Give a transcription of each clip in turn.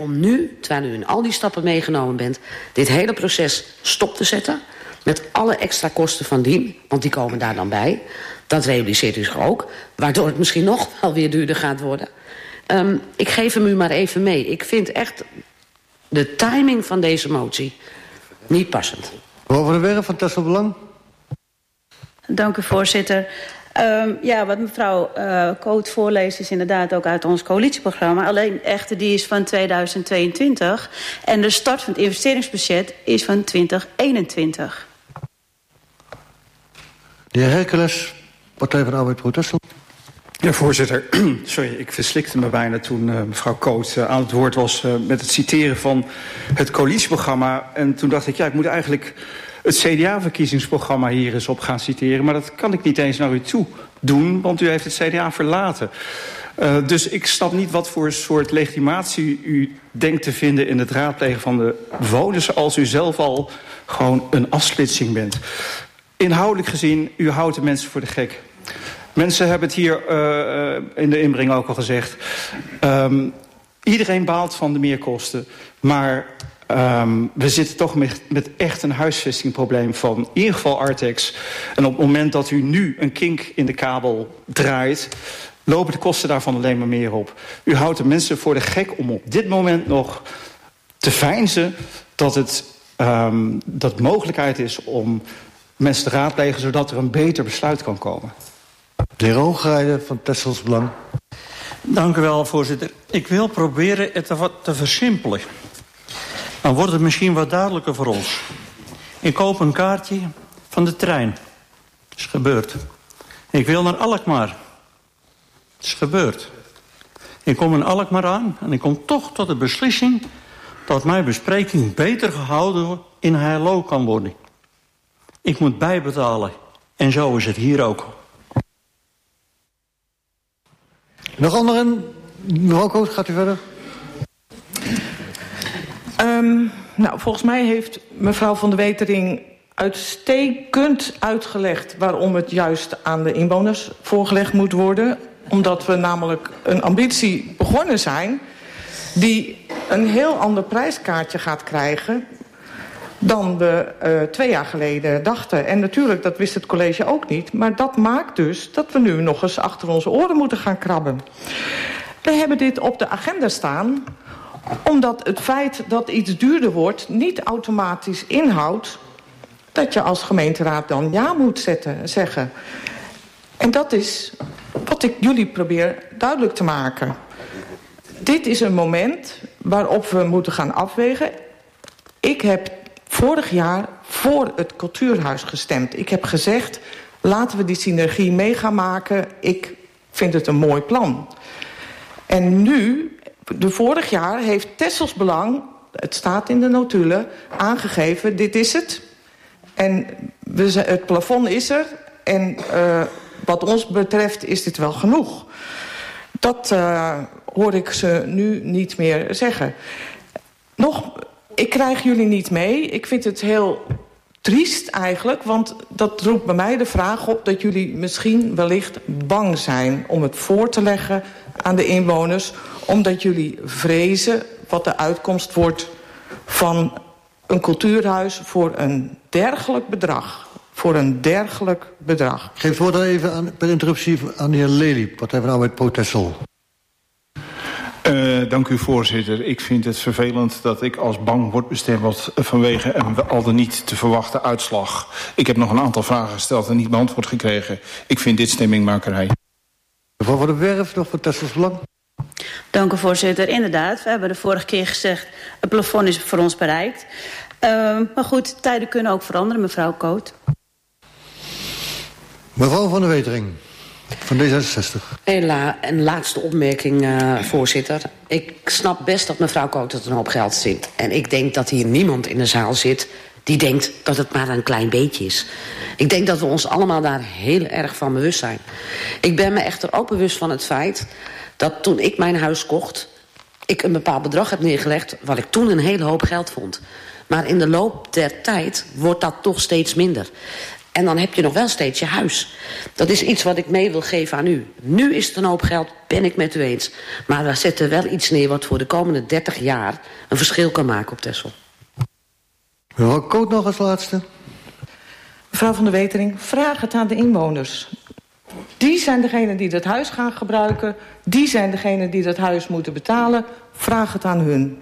om nu, terwijl u in al die stappen meegenomen bent, dit hele proces stop te zetten. Met alle extra kosten van dien, want die komen daar dan bij. Dat realiseert u zich ook, waardoor het misschien nog wel weer duurder gaat worden. Ik geef hem u maar even mee. Ik vind echt de timing van deze motie niet passend. Mevrouw Van der Werf van Texel Belang. Dank u, voorzitter. Wat mevrouw Koot voorleest is inderdaad ook uit ons coalitieprogramma. Alleen echter die is van 2022. En de start van het investeringsbudget is van 2021. De heer Hercules, Partij van de Arbeid Pro Texel. Ja, voorzitter. Sorry, ik verslikte me bijna toen mevrouw Koot aan het woord was met het citeren van het coalitieprogramma. En toen dacht ik, ik moet eigenlijk het CDA-verkiezingsprogramma hier eens op gaan citeren. Maar dat kan ik niet eens naar u toe doen, want u heeft het CDA verlaten. Dus ik snap niet wat voor soort legitimatie u denkt te vinden in het raadplegen van de bewoners als u zelf al gewoon een afsplitsing bent. Inhoudelijk gezien, u houdt de mensen voor de gek. Mensen hebben het hier in de inbreng ook al gezegd. Iedereen baalt van de meerkosten. Maar we zitten toch met echt een huisvestingprobleem van in ieder geval Artex. En op het moment dat u nu een kink in de kabel draait, lopen de kosten daarvan alleen maar meer op. U houdt de mensen voor de gek om op dit moment nog te veinzen dat het dat mogelijkheid is om mensen te raadplegen zodat er een beter besluit kan komen. De heer Hoogrijden van Texels Belang. Dank u wel, voorzitter. Ik wil proberen het wat te versimpelen. Dan wordt het misschien wat duidelijker voor ons. Ik koop een kaartje van de trein. Dat is gebeurd. Ik wil naar Alkmaar. Dat is gebeurd. Ik kom in Alkmaar aan en ik kom toch tot de beslissing dat mijn bespreking beter gehouden in Heilo kan worden. Ik moet bijbetalen. En zo is het hier ook. Nog anderen? Mevrouw Koot, gaat u verder? Volgens mij heeft mevrouw Van der Wetering uitstekend uitgelegd waarom het juist aan de inwoners voorgelegd moet worden. Omdat we namelijk een ambitie begonnen zijn die een heel ander prijskaartje gaat krijgen dan we 2 jaar geleden dachten. En natuurlijk, dat wist het college ook niet. Maar dat maakt dus dat we nu nog eens achter onze oren moeten gaan krabben. We hebben dit op de agenda staan omdat het feit dat iets duurder wordt niet automatisch inhoudt dat je als gemeenteraad dan ja moet zeggen. En dat is wat ik jullie probeer duidelijk te maken. Dit is een moment waarop we moeten gaan afwegen. Ik heb vorig jaar voor het cultuurhuis gestemd. Ik heb gezegd, laten we die synergie mee gaan maken. Ik vind het een mooi plan. En nu, vorig jaar heeft Texels Belang, het staat in de notulen, aangegeven, dit is het. En het plafond is er. En wat ons betreft is dit wel genoeg. Dat hoor ik ze nu niet meer zeggen. Ik krijg jullie niet mee. Ik vind het heel triest eigenlijk, want dat roept bij mij de vraag op dat jullie misschien wellicht bang zijn om het voor te leggen aan de inwoners, omdat jullie vrezen wat de uitkomst wordt van een cultuurhuis voor een dergelijk bedrag. Voor een dergelijk bedrag. Ik geef het woord even per interruptie aan de heer Lely, Partij van de Arbeid Pro Texel. Dank u, voorzitter. Ik vind het vervelend dat ik als bang word bestempeld vanwege een al dan niet te verwachten uitslag. Ik heb nog een aantal vragen gesteld en niet beantwoord gekregen. Ik vind dit stemmingmakerij. Mevrouw Van der Werf, nog voor Texels Belang. Dank u, voorzitter. Inderdaad, we hebben de vorige keer gezegd, het plafond is voor ons bereikt. Maar goed, tijden kunnen ook veranderen, mevrouw Koot. Mevrouw Van der Wetering, van D66. Een laatste opmerking, voorzitter. Ik snap best dat mevrouw Koot het een hoop geld zit. En ik denk dat hier niemand in de zaal zit die denkt dat het maar een klein beetje is. Ik denk dat we ons allemaal daar heel erg van bewust zijn. Ik ben me echter ook bewust van het feit dat toen ik mijn huis kocht, ik een bepaald bedrag heb neergelegd wat ik toen een hele hoop geld vond. Maar in de loop der tijd wordt dat toch steeds minder. En dan heb je nog wel steeds je huis. Dat is iets wat ik mee wil geven aan u. Nu is het een hoop geld, ben ik met u eens. Maar we zetten wel iets neer wat voor de komende 30 jaar een verschil kan maken op Texel. Mevrouw Koot nog als laatste. Mevrouw van der Wetering, vraag het aan de inwoners. Die zijn degenen die dat huis gaan gebruiken. Die zijn degenen die dat huis moeten betalen. Vraag het aan hun.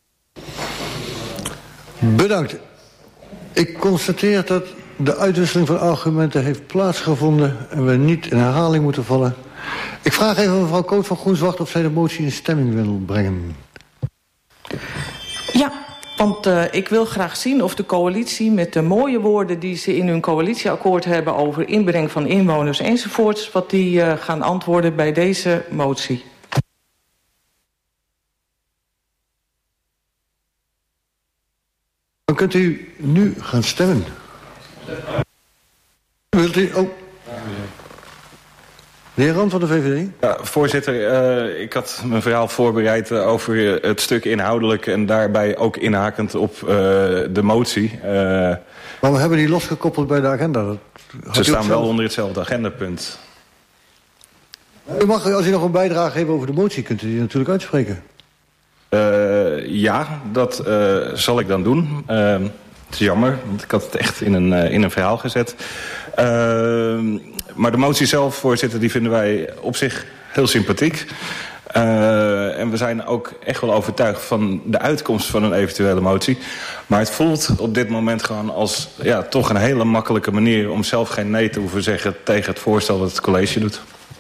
Bedankt. Ik constateer dat de uitwisseling van argumenten heeft plaatsgevonden en we niet in herhaling moeten vallen. Ik vraag even mevrouw Koot van GroenZwart of zij de motie in stemming wil brengen. Ja, want ik wil graag zien of de coalitie met de mooie woorden die ze in hun coalitieakkoord hebben over inbreng van inwoners enzovoorts, wat die gaan antwoorden bij deze motie. Dan kunt u nu gaan stemmen. Wilt u... Oh. De heer Rand van de VVD. Ja, voorzitter, ik had mijn verhaal voorbereid over het stuk inhoudelijk en daarbij ook inhakend op de motie. Maar we hebben die losgekoppeld bij de agenda. Ze staan wel onder hetzelfde agendapunt. U mag, als u nog een bijdrage geeft over de motie, kunt u die natuurlijk uitspreken. Ja, dat zal ik dan doen. Het is jammer, want ik had het echt in een verhaal gezet. Maar de motie zelf, voorzitter, die vinden wij op zich heel sympathiek. En we zijn ook echt wel overtuigd van de uitkomst van een eventuele motie. Maar het voelt op dit moment gewoon als toch een hele makkelijke manier om zelf geen nee te hoeven zeggen tegen het voorstel dat het college doet.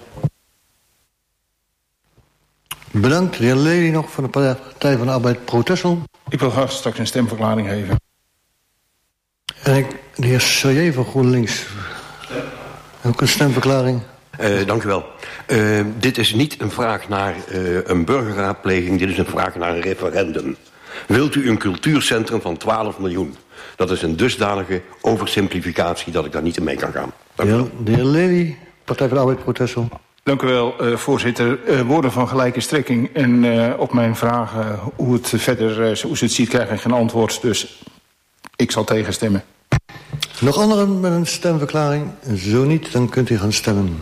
Bedankt. De heer Lely nog van de Partij van de Arbeid Pro Texel. Ik wil graag straks een stemverklaring geven. En de heer Soyer van GroenLinks. Ook een stemverklaring. Dank u wel. Dit is niet een vraag naar een burgerraadpleging. Dit is een vraag naar een referendum. Wilt u een cultuurcentrum van 12 miljoen? Dat is een dusdanige oversimplificatie dat ik daar niet in mee kan gaan. Dank u wel. De heer Lely, Partij van de Arbeid Pro Texel. Dank u wel, voorzitter. Woorden van gelijke strekking. En op mijn vragen hoe het verder, hoe ze het ziet, krijg ik geen antwoord. Dus ik zal tegenstemmen. Nog anderen met een stemverklaring? Zo niet, dan kunt u gaan stemmen.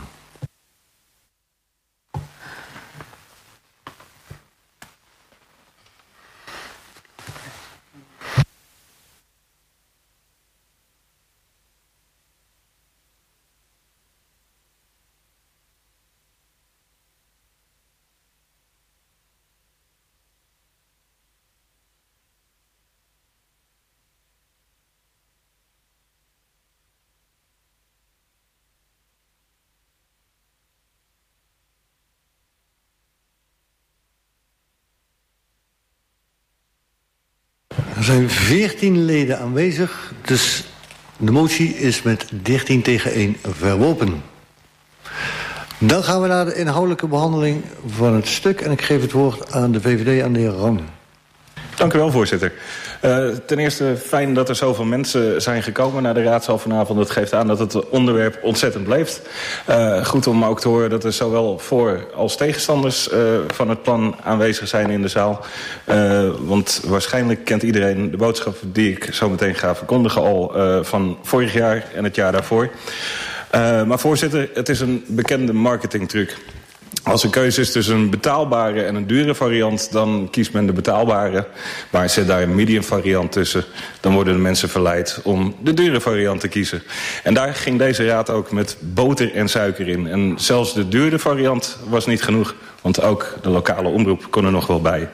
Er zijn 14 leden aanwezig, dus de motie is met 13 tegen 1 verworpen. Dan gaan we naar de inhoudelijke behandeling van het stuk. En ik geef het woord aan de VVD, aan de heer Rang. Dank u wel, voorzitter. Ten eerste fijn dat er zoveel mensen zijn gekomen naar de raadzaal vanavond. Dat geeft aan dat het onderwerp ontzettend leeft. Goed om ook te horen dat er zowel voor- als tegenstanders van het plan aanwezig zijn in de zaal. Want waarschijnlijk kent iedereen de boodschap die ik zo meteen ga verkondigen al van vorig jaar en het jaar daarvoor. Maar voorzitter, het is een bekende marketingtruc. Als er keuze is tussen een betaalbare en een dure variant, dan kiest men de betaalbare. Maar zet daar een medium variant tussen, dan worden de mensen verleid om de dure variant te kiezen. En daar ging deze raad ook met boter en suiker in. En zelfs de dure variant was niet genoeg, want ook de lokale omroep kon er nog wel bij.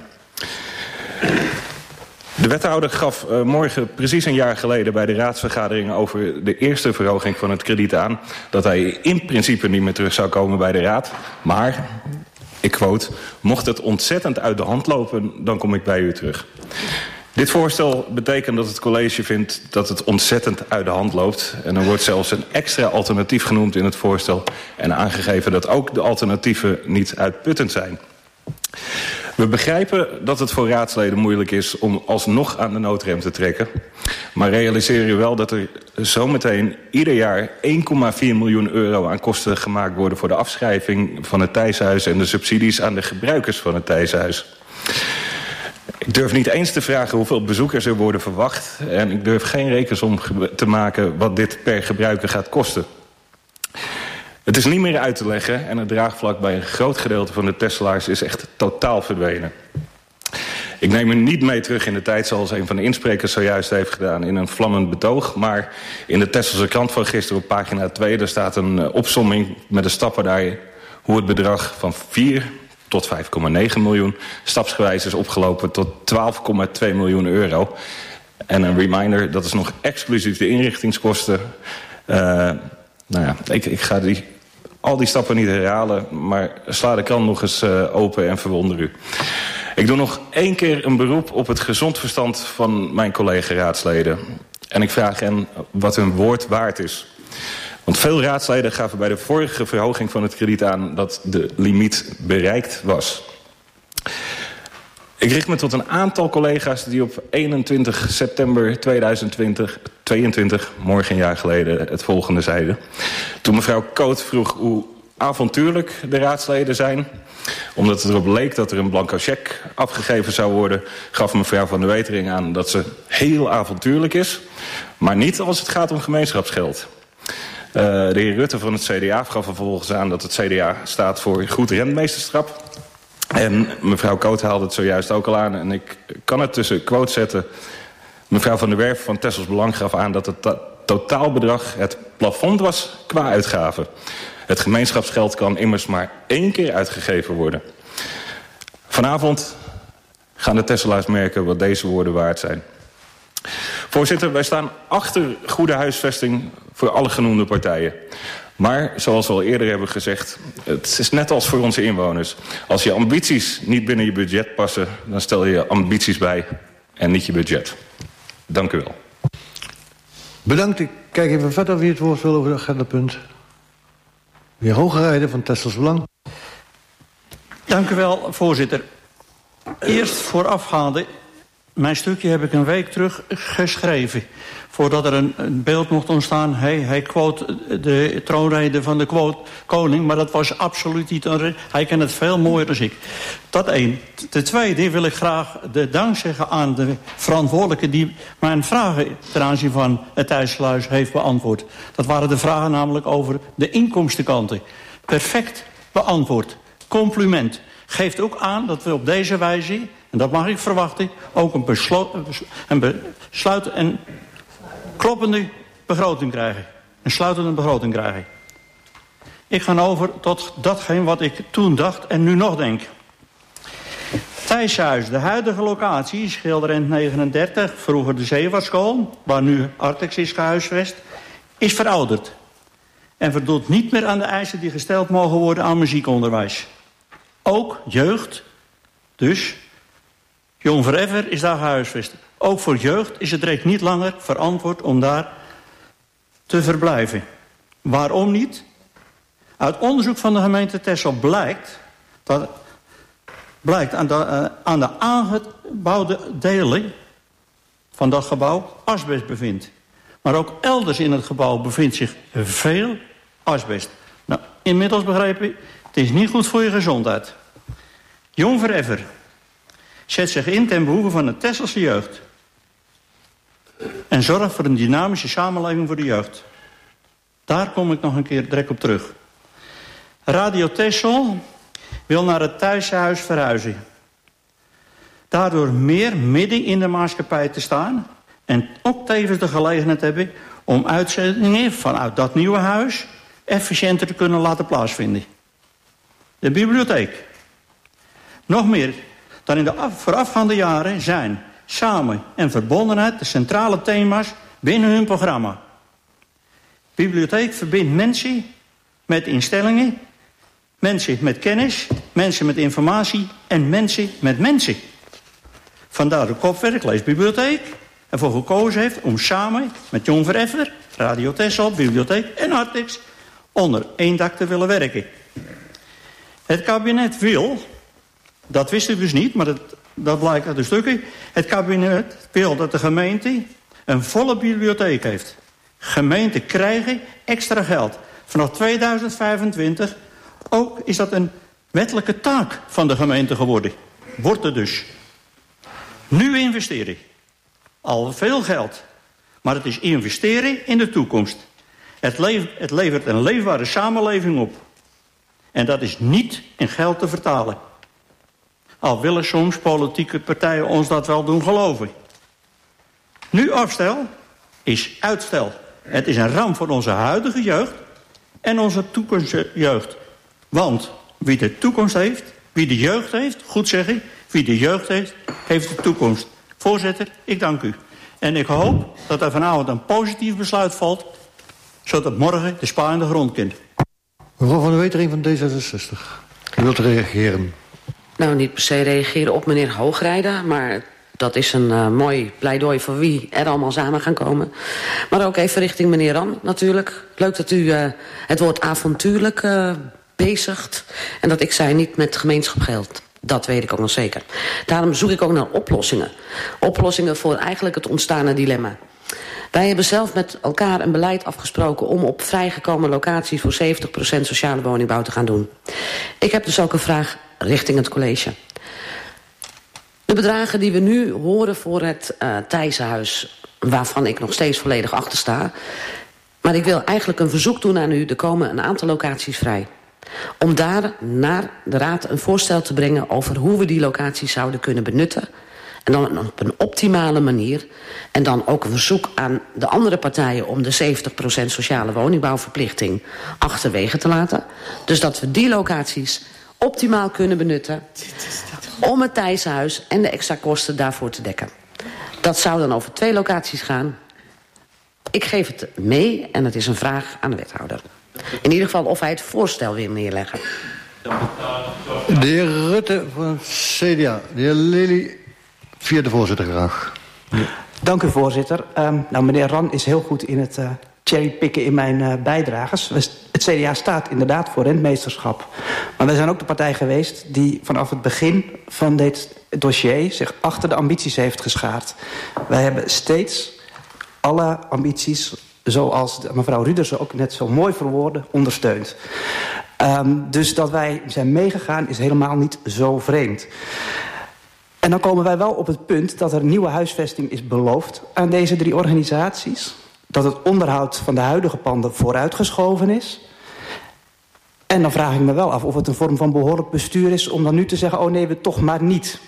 De wethouder gaf morgen precies een jaar geleden bij de raadsvergadering over de eerste verhoging van het krediet aan dat hij in principe niet meer terug zou komen bij de raad. Maar, ik quote, mocht het ontzettend uit de hand lopen, dan kom ik bij u terug. Dit voorstel betekent dat het college vindt dat het ontzettend uit de hand loopt. En er wordt zelfs een extra alternatief genoemd in het voorstel en aangegeven dat ook de alternatieven niet uitputtend zijn. We begrijpen dat het voor raadsleden moeilijk is om alsnog aan de noodrem te trekken. Maar realiseer u wel dat er zometeen ieder jaar 1,4 miljoen euro aan kosten gemaakt worden voor de afschrijving van het Thijshuis en de subsidies aan de gebruikers van het Thijshuis. Ik durf niet eens te vragen hoeveel bezoekers er worden verwacht. En ik durf geen rekensom te maken wat dit per gebruiker gaat kosten. Het is niet meer uit te leggen en het draagvlak bij een groot gedeelte van de Tesselaars is echt totaal verdwenen. Ik neem u niet mee terug in de tijd zoals een van de insprekers zojuist heeft gedaan in een vlammend betoog. Maar in de Tesselse krant van gisteren op pagina 2... daar staat een opsomming met de stappen daar hoe het bedrag van 4 tot 5,9 miljoen stapsgewijs is opgelopen tot 12,2 miljoen euro. En een reminder, dat is nog exclusief de inrichtingskosten. Ik ga al die stappen niet herhalen, maar sla de krant nog eens open en verwonder u. Ik doe nog 1 keer een beroep op het gezond verstand van mijn collega-raadsleden. En ik vraag hen wat hun woord waard is. Want veel raadsleden gaven bij de vorige verhoging van het krediet aan dat de limiet bereikt was. Ik richt me tot een aantal collega's die op 21 september 2022, morgen een jaar geleden, het volgende zeiden. Toen mevrouw Koot vroeg hoe avontuurlijk de raadsleden zijn, omdat het erop leek dat er een blanco cheque afgegeven zou worden, gaf mevrouw Van der Wetering aan dat ze heel avontuurlijk is, maar niet als het gaat om gemeenschapsgeld. De heer Rutte van het CDA gaf vervolgens aan dat het CDA staat voor goed rentmeesterschap. En mevrouw Koot haalde het zojuist ook al aan en ik kan het tussen quotes zetten. Mevrouw Van der Werf van Tessels Belang gaf aan dat het totaalbedrag het plafond was qua uitgaven. Het gemeenschapsgeld kan immers maar 1 keer uitgegeven worden. Vanavond gaan de Tesselaars merken wat deze woorden waard zijn. Voorzitter, wij staan achter goede huisvesting voor alle genoemde partijen. Maar, zoals we al eerder hebben gezegd, het is net als voor onze inwoners. Als je ambities niet binnen je budget passen, dan stel je ambities bij en niet je budget. Dank u wel. Bedankt. Ik kijk even verder wie het woord wil over het agendapunt. De heer Hogerijden van Tessels Belang. Dank u wel, voorzitter. Eerst voorafgaande, mijn stukje heb ik een week terug geschreven. Voordat er een beeld mocht ontstaan. Hij quote de troonrede van de koning, maar dat was absoluut niet een... Hij kent het veel mooier dan ik. Dat 1. Ten tweede wil ik graag de dank zeggen aan de verantwoordelijke die mijn vragen ten aanzien van het Tijdsluis heeft beantwoord. Dat waren de vragen namelijk over de inkomstenkanten. Perfect beantwoord. Compliment. Geeft ook aan dat we op deze wijze, en dat mag ik verwachten, ook een besluit en kloppende begroting krijgen. Een sluitende begroting krijgen. Ik ga over tot datgene wat ik toen dacht en nu nog denk. Thijshuis, de huidige locatie, Schilderend 39, vroeger de Zeewaartschool, waar nu Artex is gehuisvest, is verouderd. En voldoet niet meer aan de eisen die gesteld mogen worden aan muziekonderwijs. Ook jeugd, dus Jong Forever is daar gehuisvest. Ook voor jeugd is het direct niet langer verantwoord om daar te verblijven. Waarom niet? Uit onderzoek van de gemeente Texel blijkt aan de aangebouwde delen van dat gebouw asbest bevindt. Maar ook elders in het gebouw bevindt zich veel asbest. Nou, inmiddels begrepen, het is niet goed voor je gezondheid. Jong Forever zet zich in ten behoeve van de Tesselse jeugd. En zorgt voor een dynamische samenleving voor de jeugd. Daar kom ik nog een keer direct op terug. Radio Texel wil naar het thuishuis verhuizen. Daardoor meer midden in de maatschappij te staan. En ook tevens de gelegenheid hebben om uitzendingen vanuit dat nieuwe huis efficiënter te kunnen laten plaatsvinden. De bibliotheek. Nog meer dan in de voorafgaande jaren zijn samen en verbondenheid de centrale thema's binnen hun programma. Bibliotheek verbindt mensen met instellingen, mensen met kennis, mensen met informatie en mensen met mensen. Vandaar de kopwerk Leesbibliotheek ervoor gekozen heeft om samen met Jong Forever, Radio Texel, Bibliotheek en Artex onder één dak te willen werken. Het kabinet wil, dat wist u dus niet, maar dat blijkt uit de stukken. Het kabinet wil dat de gemeente een volle bibliotheek heeft. Gemeenten krijgen extra geld. Vanaf 2025 ook is dat een wettelijke taak van de gemeente geworden. Wordt er dus. Nu investeren. Al veel geld. Maar het is investeren in de toekomst. Het levert een leefbare samenleving op. En dat is niet in geld te vertalen. Al willen soms politieke partijen ons dat wel doen geloven. Nu afstel is uitstel. Het is een ramp voor onze huidige jeugd en onze toekomstige jeugd. Want wie de toekomst heeft, wie de jeugd heeft, goed zeg ik, wie de jeugd heeft, heeft de toekomst. Voorzitter, ik dank u. En ik hoop dat er vanavond een positief besluit valt, zodat morgen de Spa in de grond kind. Mevrouw van der Wetering van D66. U wilt reageren. Nou, niet per se reageren op meneer Hoogrijder, maar dat is een mooi pleidooi voor wie er allemaal samen gaan komen. Maar ook even richting meneer Ran natuurlijk. Leuk dat u het woord avontuurlijk bezigt. En dat ik zei niet met gemeenschapsgeld. Dat weet ik ook nog zeker. Daarom zoek ik ook naar oplossingen. Oplossingen voor eigenlijk het ontstane dilemma. Wij hebben zelf met elkaar een beleid afgesproken om op vrijgekomen locaties voor 70% sociale woningbouw te gaan doen. Ik heb dus ook een vraag richting het college. De bedragen die we nu horen voor het Thijssenhuis, waarvan ik nog steeds volledig achter sta. Maar ik wil eigenlijk een verzoek doen aan u. Er komen een aantal locaties vrij. Om daar naar de Raad een voorstel te brengen over hoe we die locaties zouden kunnen benutten. En dan op een optimale manier. En dan ook een verzoek aan de andere partijen om de 70% sociale woningbouwverplichting achterwege te laten. Dus dat we die locaties optimaal kunnen benutten om het Thijssenhuis en de extra kosten daarvoor te dekken. Dat zou dan over 2 locaties gaan. Ik geef het mee en het is een vraag aan de wethouder. In ieder geval of hij het voorstel wil neerleggen. De heer Rutte van het CDA. De heer Lely, via de voorzitter graag. Ja. Dank u, voorzitter. Nou, meneer Ran is heel goed in het cherrypicken in mijn bijdrages. Het CDA staat inderdaad voor rentmeesterschap. Maar wij zijn ook de partij geweest die vanaf het begin van dit dossier zich achter de ambities heeft geschaard. Wij hebben steeds alle ambities, zoals mevrouw Rudersen ook net zo mooi verwoordde, ondersteund. Dus dat wij zijn meegegaan is helemaal niet zo vreemd. En dan komen wij wel op het punt dat er nieuwe huisvesting is beloofd aan deze 3 organisaties. Dat het onderhoud van de huidige panden vooruitgeschoven is. En dan vraag ik me wel af of het een vorm van behoorlijk bestuur is om dan nu te zeggen, oh nee, we toch maar niet.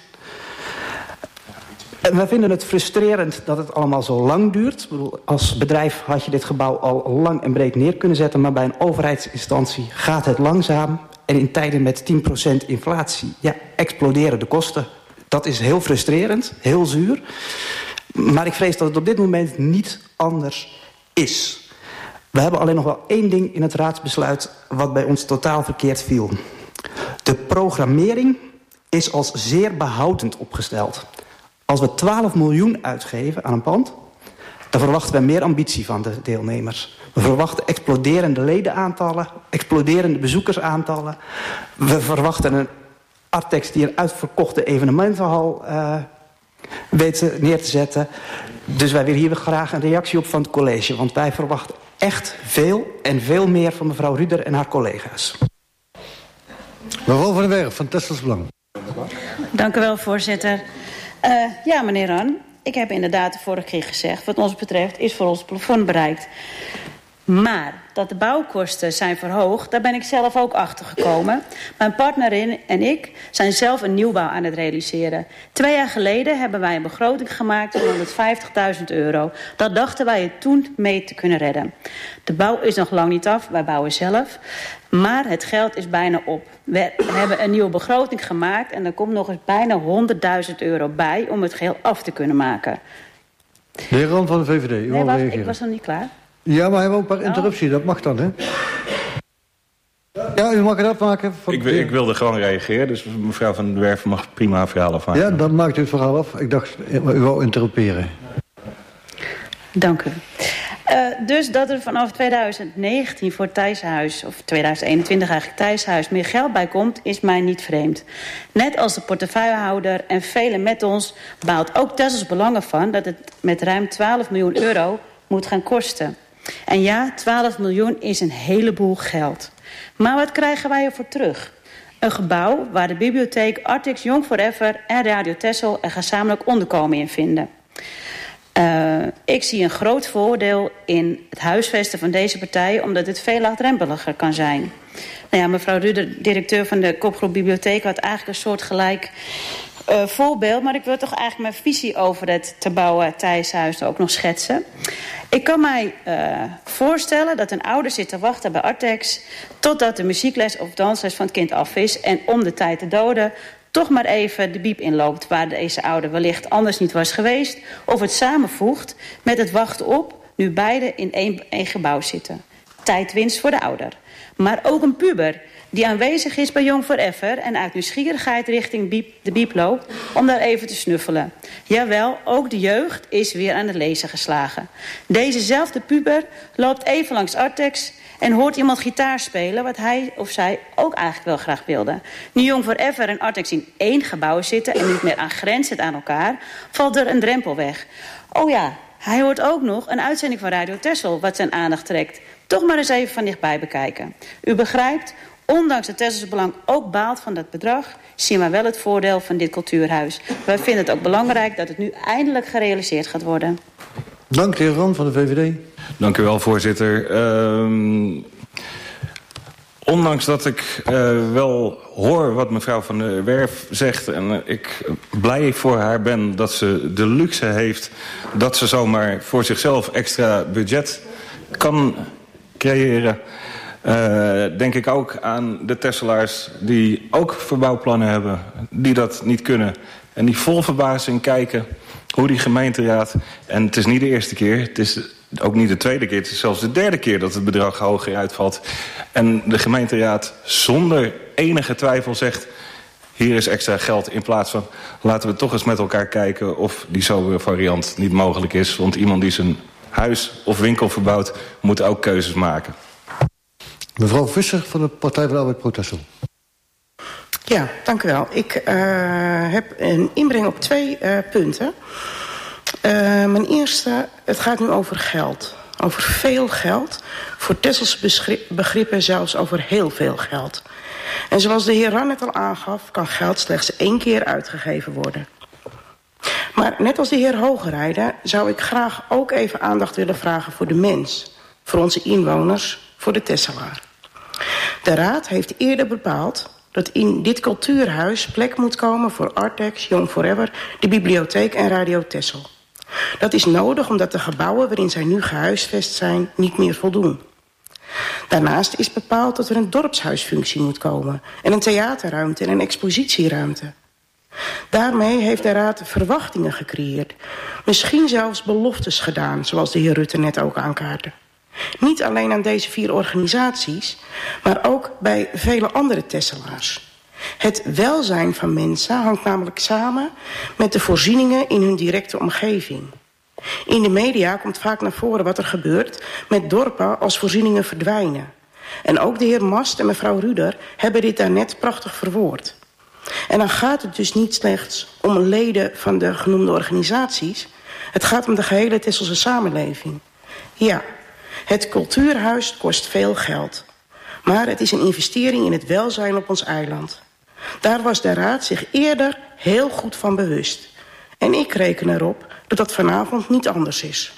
En wij vinden het frustrerend dat het allemaal zo lang duurt. Ik bedoel, als bedrijf had je dit gebouw al lang en breed neer kunnen zetten, maar bij een overheidsinstantie gaat het langzaam. En in tijden met 10% inflatie, ja, exploderen de kosten. Dat is heel frustrerend, heel zuur. Maar ik vrees dat het op dit moment niet anders is. We hebben alleen nog wel 1 ding in het raadsbesluit wat bij ons totaal verkeerd viel. De programmering is als zeer behoudend opgesteld. Als we 12 miljoen uitgeven aan een pand, dan verwachten we meer ambitie van de deelnemers. We verwachten exploderende ledenaantallen, exploderende bezoekersaantallen. We verwachten een Artex die een uitverkochte evenementenhal weet neer te zetten. Dus wij willen hier graag een reactie op van het college. Want wij verwachten echt veel en veel meer van mevrouw Ruder en haar collega's. Mevrouw van den Berg van Tessels Belang. Dank u wel, voorzitter. Ja, meneer Ran, ik heb inderdaad de vorige keer gezegd, wat ons betreft is voor ons het plafond bereikt. Maar dat de bouwkosten zijn verhoogd, daar ben ik zelf ook achter gekomen. Mijn partner en ik zijn zelf een nieuwbouw aan het realiseren. 2 jaar geleden hebben wij een begroting gemaakt van €150.000. Dat dachten wij het toen mee te kunnen redden. De bouw is nog lang niet af, wij bouwen zelf. Maar het geld is bijna op. We hebben een nieuwe begroting gemaakt en er komt nog eens bijna €100.000 bij om het geheel af te kunnen maken. De heer Ran van de VVD, u wil reageren. Ik was nog niet klaar. Ja, maar hij wil een paar interruptie, dat mag dan, hè? Ja, u mag het afmaken. Ik wilde gewoon reageren, dus mevrouw Van der Werf mag prima haar verhaal afmaken. Ja, dan maakt u het verhaal af. Ik dacht, u wou interrumperen. Dank u. Dus dat er vanaf 2019 voor het Thijssenhuis, of 2021 eigenlijk Thijssenhuis, meer geld bij komt, is mij niet vreemd. Net als de portefeuillehouder en velen met ons baalt ook Tessels Belang ervan dat het met ruim €12 miljoen moet gaan kosten. En ja, 12 miljoen is een heleboel geld. Maar wat krijgen wij ervoor terug? Een gebouw waar de bibliotheek Artix, Young Forever en Radio Texel een gezamenlijk onderkomen in vinden. Ik zie een groot voordeel in het huisvesten van deze partij, omdat het veel laagdrempeliger kan zijn. Nou ja, mevrouw Ruder, directeur van de kopgroep Bibliotheek, had eigenlijk een soortgelijk voorbeeld. Maar ik wil toch eigenlijk mijn visie over het te bouwen Thijshuis ook nog schetsen. Ik kan mij voorstellen dat een ouder zit te wachten bij Artex totdat de muziekles of dansles van het kind af is. En om de tijd te doden toch maar even de biep inloopt waar deze ouder wellicht anders niet was geweest. Of het samenvoegt met het wachten op, nu beide in één gebouw zitten. Tijdwinst voor de ouder. Maar ook een puber die aanwezig is bij Young Forever en uit nieuwsgierigheid richting de biep loopt om daar even te snuffelen. Jawel, ook de jeugd is weer aan het lezen geslagen. Dezezelfde puber loopt even langs Artex en hoort iemand gitaar spelen, wat hij of zij ook eigenlijk wel graag wilde. Nu Young Forever en Artex in één gebouw zitten en niet meer aangrenzend aan elkaar, valt er een drempel weg. Oh ja, hij hoort ook nog een uitzending van Radio Texel wat zijn aandacht trekt. Toch maar eens even van dichtbij bekijken. U begrijpt, ondanks dat Texels Belang ook baalt van dat bedrag, zien wij wel het voordeel van dit cultuurhuis. Wij vinden het ook belangrijk dat het nu eindelijk gerealiseerd gaat worden. Dank, de heer Ran van de VVD. Dank u wel, voorzitter. Ondanks dat ik wel hoor wat mevrouw Van der Werf zegt en ik blij voor haar ben dat ze de luxe heeft dat ze zomaar voor zichzelf extra budget kan creëren, denk ik ook aan de Tesselaars die ook verbouwplannen hebben, die dat niet kunnen. En die vol verbazing kijken hoe die gemeenteraad, en het is niet de eerste keer, het is ook niet de tweede keer, het is zelfs de derde keer dat het bedrag hoger uitvalt. En de gemeenteraad zonder enige twijfel zegt, hier is extra geld, in plaats van laten we toch eens met elkaar kijken of die sobere variant niet mogelijk is. Want iemand die zijn huis of winkel verbouwt, moet ook keuzes maken. Mevrouw Visser van de Partij van de Arbeid Pro Texel. Ja, dank u wel. Ik heb een inbreng op 2 punten. Mijn eerste, het gaat nu over geld. Over veel geld. Voor Texelse begrippen zelfs over heel veel geld. En zoals de heer Ran net al aangaf, kan geld slechts 1 keer uitgegeven worden. Maar net als de heer Hogerijden zou ik graag ook even aandacht willen vragen voor de mens. Voor onze inwoners, voor de Tesselaar. De Raad heeft eerder bepaald dat in dit cultuurhuis plek moet komen voor Artex, Young Forever, de bibliotheek en Radio Texel. Dat is nodig omdat de gebouwen waarin zij nu gehuisvest zijn niet meer voldoen. Daarnaast is bepaald dat er een dorpshuisfunctie moet komen en een theaterruimte en een expositieruimte. Daarmee heeft de Raad verwachtingen gecreëerd. Misschien zelfs beloftes gedaan, zoals de heer Rutte net ook aankaartte. Niet alleen aan deze 4 organisaties, maar ook bij vele andere Tesselaars. Het welzijn van mensen hangt namelijk samen met de voorzieningen in hun directe omgeving. In de media komt vaak naar voren wat er gebeurt met dorpen als voorzieningen verdwijnen. En ook de heer Mast en mevrouw Ruder hebben dit daarnet prachtig verwoord. En dan gaat het dus niet slechts om leden van de genoemde organisaties. Het gaat om de gehele Tesselse samenleving. Ja, het cultuurhuis kost veel geld. Maar het is een investering in het welzijn op ons eiland. Daar was de Raad zich eerder heel goed van bewust. En ik reken erop dat dat vanavond niet anders is.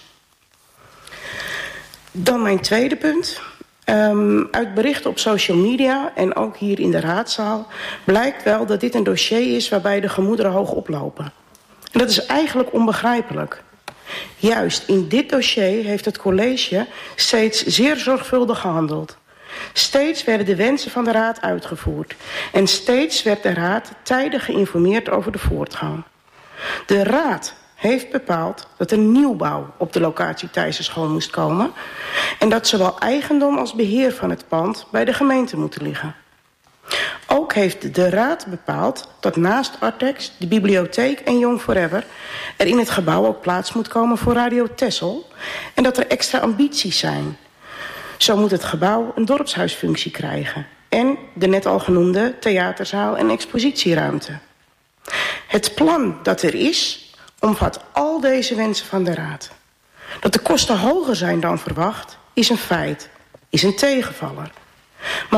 Dan mijn tweede punt. Uit berichten op social media en ook hier in de raadzaal blijkt wel dat dit een dossier is waarbij de gemoederen hoog oplopen. En dat is eigenlijk onbegrijpelijk. Juist in dit dossier heeft het college steeds zeer zorgvuldig gehandeld. Steeds werden de wensen van de Raad uitgevoerd. En steeds werd de Raad tijdig geïnformeerd over de voortgang. De Raad heeft bepaald dat er nieuwbouw op de locatie Thijsserschool moest komen en dat zowel eigendom als beheer van het pand bij de gemeente moeten liggen. Ook heeft de Raad bepaald dat naast Artex, de bibliotheek en Young Forever er in het gebouw ook plaats moet komen voor Radio Texel en dat er extra ambities zijn. Zo moet het gebouw een dorpshuisfunctie krijgen en de net al genoemde theaterzaal en expositieruimte. Het plan dat er is omvat al deze wensen van de Raad. Dat de kosten hoger zijn dan verwacht is een feit, is een tegenvaller. Maar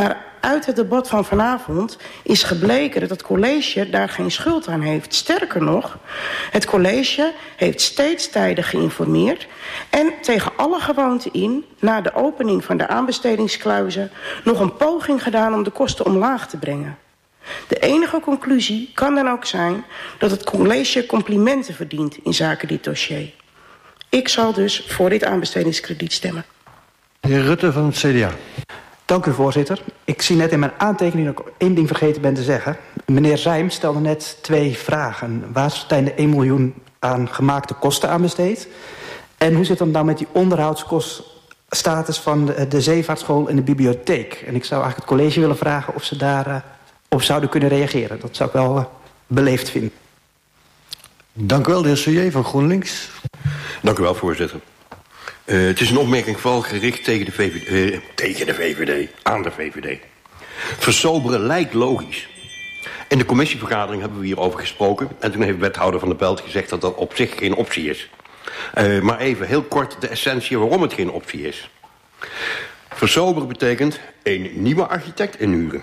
uit het debat van vanavond is gebleken dat het college daar geen schuld aan heeft. Sterker nog, het college heeft steeds tijdig geïnformeerd en tegen alle gewoonten in, na de opening van de aanbestedingsclauze, nog een poging gedaan om de kosten omlaag te brengen. De enige conclusie kan dan ook zijn dat het college complimenten verdient in zaken dit dossier. Ik zal dus voor dit aanbestedingskrediet stemmen. De heer Rutte van het CDA. Dank u, voorzitter. Ik zie net in mijn aantekening dat ik 1 ding vergeten ben te zeggen. Meneer Rijm stelde net 2 vragen. Waar zijn de 1 miljoen aan gemaakte kosten aan besteed? En hoe zit het dan met die onderhoudskoststatus van de zeevaartschool en de bibliotheek? En ik zou eigenlijk het college willen vragen of ze daar op zouden kunnen reageren. Dat zou ik wel beleefd vinden. Dank u wel, de heer Soulier van GroenLinks. Dank u wel, voorzitter. Het is een opmerking vooral gericht tegen de VVD, aan de VVD. Versoberen lijkt logisch. In de commissievergadering hebben we hierover gesproken en toen heeft wethouder Van der Belt gezegd dat dat op zich geen optie is. Maar even heel kort de essentie waarom het geen optie is. Versoberen betekent een nieuwe architect inhuren.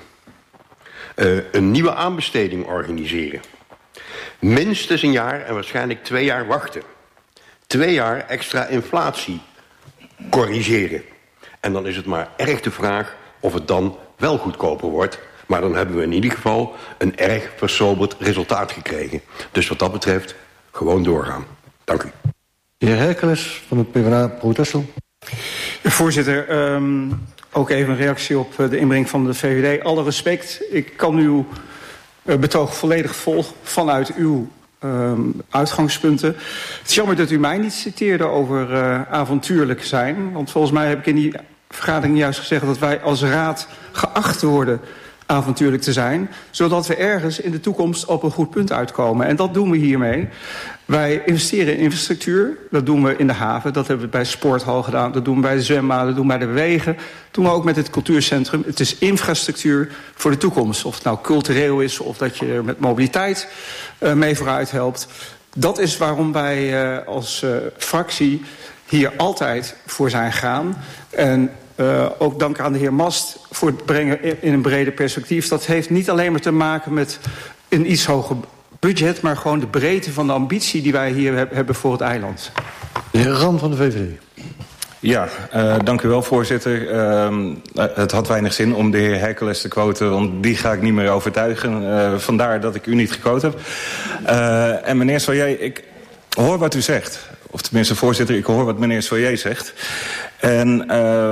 Een nieuwe aanbesteding organiseren. Minstens een jaar en waarschijnlijk 2 jaar wachten. 2 jaar extra inflatie corrigeren. En dan is het maar erg de vraag of het dan wel goedkoper wordt. Maar dan hebben we in ieder geval een erg versoberd resultaat gekregen. Dus wat dat betreft, gewoon doorgaan. Dank u. De heer Hercules van het PvdA Pro Texel. Voorzitter, ook even een reactie op de inbreng van de VVD. Alle respect, ik kan uw betoog volledig volgen vanuit uw uitgangspunten. Het is jammer dat u mij niet citeerde over avontuurlijk zijn. Want volgens mij heb ik in die vergadering juist gezegd dat wij als raad geacht worden avontuurlijk te zijn, zodat we ergens in de toekomst op een goed punt uitkomen. En dat doen we hiermee. Wij investeren in infrastructuur. Dat doen we in de haven. Dat hebben we bij Sporthal gedaan. Dat doen we bij de zwembaden. Dat doen we bij de wegen. Dat doen we ook met het cultuurcentrum. Het is infrastructuur voor de toekomst. Of het nou cultureel is of dat je er met mobiliteit mee vooruit helpt. Dat is waarom wij als fractie hier altijd voor zijn gegaan. En ook dank aan de heer Mast voor het brengen in een breder perspectief. Dat heeft niet alleen maar te maken met een iets hoger budget, maar gewoon de breedte van de ambitie die wij hier hebben voor het eiland. De heer Ram van de VVD. Ja, dank u wel, voorzitter. Het had weinig zin om de heer Hercules te quoten, want die ga ik niet meer overtuigen. Vandaar dat ik u niet gequote heb. En meneer Soulier, ik hoor wat u zegt. Of tenminste, voorzitter, ik hoor wat meneer Soulier zegt. En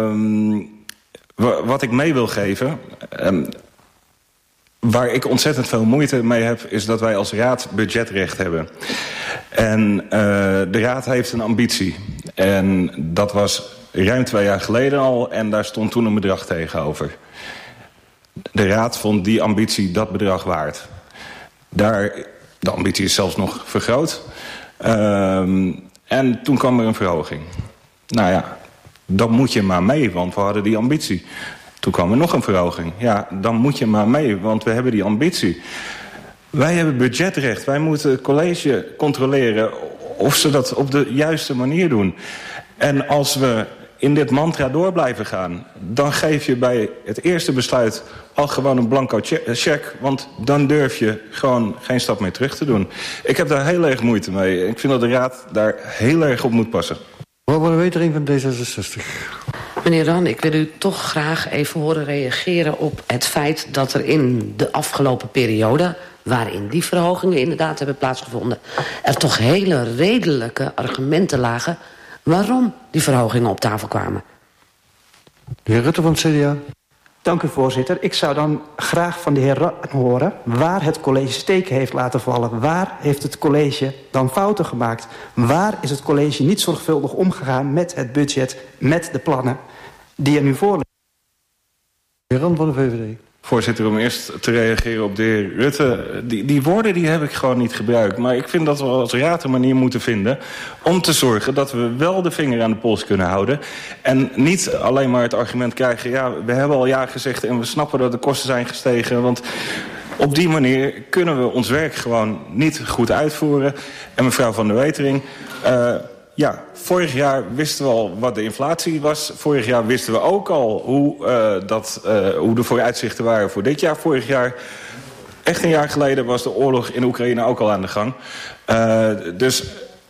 wat ik mee wil geven, waar ik ontzettend veel moeite mee heb, is dat wij als raad budgetrecht hebben. En de raad heeft een ambitie. En dat was ruim 2 jaar geleden al en daar stond toen een bedrag tegenover. De raad vond die ambitie dat bedrag waard. De ambitie is zelfs nog vergroot. En toen kwam er een verhoging. Nou ja, dan moet je maar mee, want we hadden die ambitie. Toen kwam er nog een verhoging. Ja, dan moet je maar mee, want we hebben die ambitie. Wij hebben budgetrecht. Wij moeten het college controleren of ze dat op de juiste manier doen. En als we in dit mantra door blijven gaan, dan geef je bij het eerste besluit al gewoon een blanco check, want dan durf je gewoon geen stap meer terug te doen. Ik heb daar heel erg moeite mee. Ik vind dat de raad daar heel erg op moet passen. Mevrouw de Wetering van D66. Meneer Dan, ik wil u toch graag even horen reageren op het feit dat er in de afgelopen periode, waarin die verhogingen inderdaad hebben plaatsgevonden, er toch hele redelijke argumenten lagen waarom die verhogingen op tafel kwamen. De heer Rutte van het CDA. Dank u, voorzitter. Ik zou dan graag van de heer Ram horen waar het college steken heeft laten vallen. Waar heeft het college dan fouten gemaakt? Waar is het college niet zorgvuldig omgegaan met het budget, met de plannen die er nu voor liggen? De heer Ram van de VVD. Voorzitter, om eerst te reageren op de heer Rutte. Die woorden die heb ik gewoon niet gebruikt. Maar ik vind dat we als raad een manier moeten vinden om te zorgen dat we wel de vinger aan de pols kunnen houden. En niet alleen maar het argument krijgen, ja, we hebben al ja gezegd en we snappen dat de kosten zijn gestegen. Want op die manier kunnen we ons werk gewoon niet goed uitvoeren. En mevrouw Van der Wetering, vorig jaar wisten we al wat de inflatie was. Vorig jaar wisten we ook al hoe de vooruitzichten waren voor dit jaar. Vorig jaar, echt een jaar geleden, was de oorlog in Oekraïne ook al aan de gang. Dus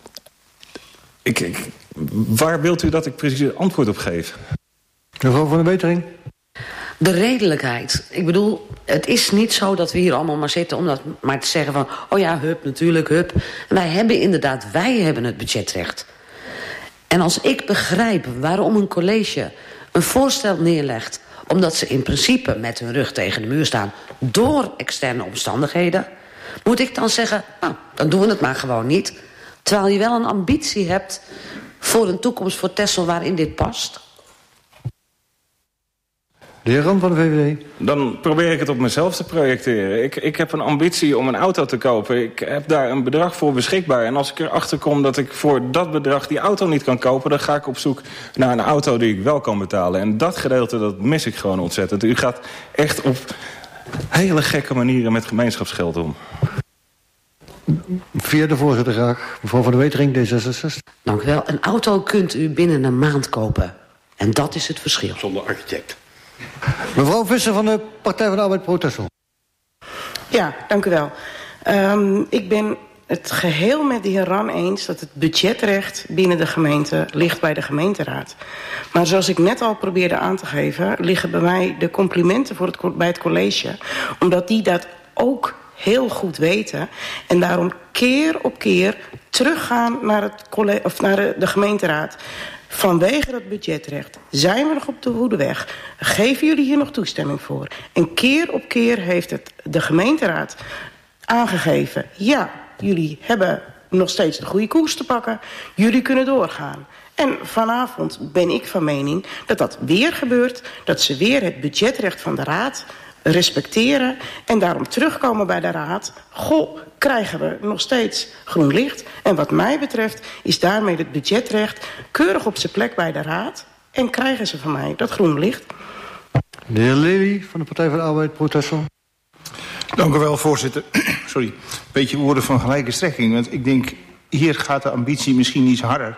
waar wilt u dat ik precies het antwoord op geef? Mevrouw van der Wetering. De redelijkheid. Ik bedoel, het is niet zo dat we hier allemaal maar zitten om dat maar te zeggen van, oh ja, hup, natuurlijk, hup. Wij hebben het budgetrecht. En als ik begrijp waarom een college een voorstel neerlegt, omdat ze in principe met hun rug tegen de muur staan door externe omstandigheden, moet ik dan zeggen, nou, dan doen we het maar gewoon niet. Terwijl je wel een ambitie hebt voor een toekomst voor Texel waarin dit past. De heer Ram van de VVD. Dan probeer ik het op mezelf te projecteren. Ik heb een ambitie om een auto te kopen. Ik heb daar een bedrag voor beschikbaar. En als ik erachter kom dat ik voor dat bedrag die auto niet kan kopen, dan ga ik op zoek naar een auto die ik wel kan betalen. En dat gedeelte, dat mis ik gewoon ontzettend. U gaat echt op hele gekke manieren met gemeenschapsgeld om. Via de voorzitter graag. Mevrouw van der Wetering, D66. Dank u wel. Een auto kunt u binnen een maand kopen. En dat is het verschil. Zonder architect. Mevrouw Visser van de Partij van de Arbeid Pro Texel. Ja, dank u wel. Ik ben het geheel met de heer Ran eens dat het budgetrecht binnen de gemeente ligt bij de gemeenteraad. Maar zoals ik net al probeerde aan te geven, liggen bij mij de complimenten bij het college, omdat die dat ook heel goed weten en daarom keer op keer teruggaan naar de gemeenteraad. Vanwege dat budgetrecht zijn we nog op de goede weg. Geven jullie hier nog toestemming voor? En keer op keer heeft het de gemeenteraad aangegeven, ja, jullie hebben nog steeds de goede koers te pakken. Jullie kunnen doorgaan. En vanavond ben ik van mening dat dat weer gebeurt, dat ze weer het budgetrecht van de raad respecteren en daarom terugkomen bij de raad. Goh, krijgen we nog steeds groen licht. En wat mij betreft is daarmee het budgetrecht keurig op zijn plek bij de raad en krijgen ze van mij dat groen licht. De heer Lely van de Partij van de Arbeid Pro Texel. Dank u wel, voorzitter. Sorry, een beetje woorden van gelijke strekking. Want ik denk, hier gaat de ambitie misschien iets harder.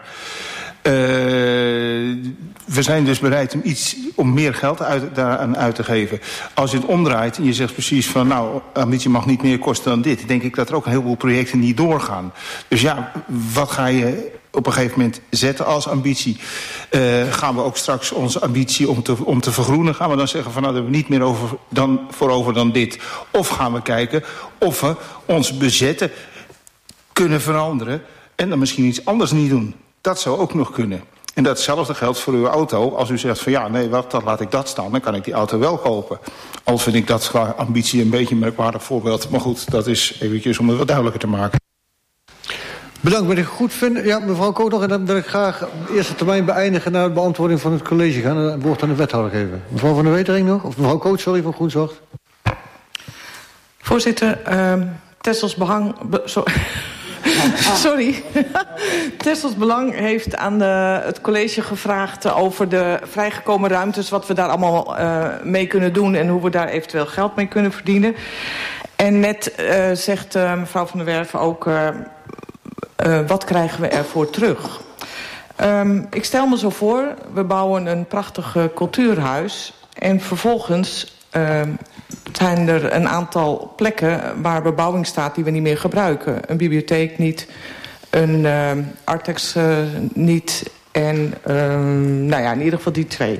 We zijn dus bereid om meer geld daaraan uit te geven. Als je het omdraait en je zegt precies van, nou, ambitie mag niet meer kosten dan dit, denk ik dat er ook een heleboel projecten niet doorgaan. Dus ja, wat ga je op een gegeven moment zetten als ambitie? Gaan we ook straks onze ambitie om te vergroenen, gaan we dan zeggen van, nou, daar hebben we niet meer over dan dit? Of gaan we kijken of we onze budgetten kunnen veranderen en dan misschien iets anders niet doen? Dat zou ook nog kunnen. En datzelfde geldt voor uw auto. Als u zegt van ja, nee, dan laat ik dat staan, dan kan ik die auto wel kopen. Al vind ik dat qua ambitie een beetje een merkwaardig voorbeeld. Maar goed, dat is eventjes om het wat duidelijker te maken. Bedankt, wat ik goed vind. Ja, mevrouw Koot nog, en dan wil ik graag de eerste termijn beëindigen naar de beantwoording van het college gaan. En het woord aan de wethouder geven. Mevrouw van der Wetering nog? Of mevrouw Koot, sorry, van Groenzorg. Voorzitter, Texels Behang... Sorry. Texels Belang heeft aan het college gevraagd over de vrijgekomen ruimtes, wat we daar allemaal mee kunnen doen en hoe we daar eventueel geld mee kunnen verdienen. En net zegt mevrouw Van der Werven ook, wat krijgen we ervoor terug? Ik stel me zo voor, we bouwen een prachtig cultuurhuis en vervolgens zijn er een aantal plekken waar bebouwing staat die we niet meer gebruiken. Een bibliotheek niet, een Artex niet en nou ja, in ieder geval die twee.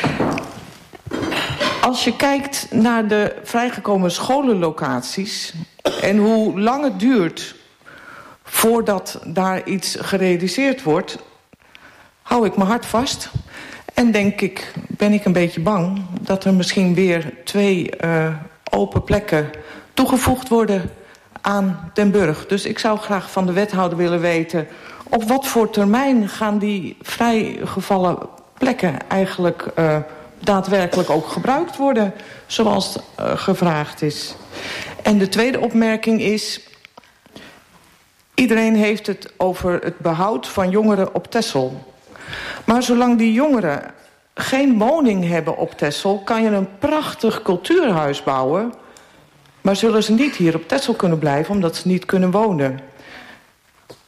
Als je kijkt naar de vrijgekomen scholenlocaties en hoe lang het duurt voordat daar iets gerealiseerd wordt, hou ik mijn hart vast. En ben ik een beetje bang dat er misschien weer 2 open plekken toegevoegd worden aan Den Burg. Dus ik zou graag van de wethouder willen weten, op wat voor termijn gaan die vrijgevallen plekken eigenlijk daadwerkelijk ook gebruikt worden, zoals gevraagd is. En de tweede opmerking is, iedereen heeft het over het behoud van jongeren op Texel. Maar zolang die jongeren geen woning hebben op Texel, kan je een prachtig cultuurhuis bouwen, maar zullen ze niet hier op Texel kunnen blijven omdat ze niet kunnen wonen.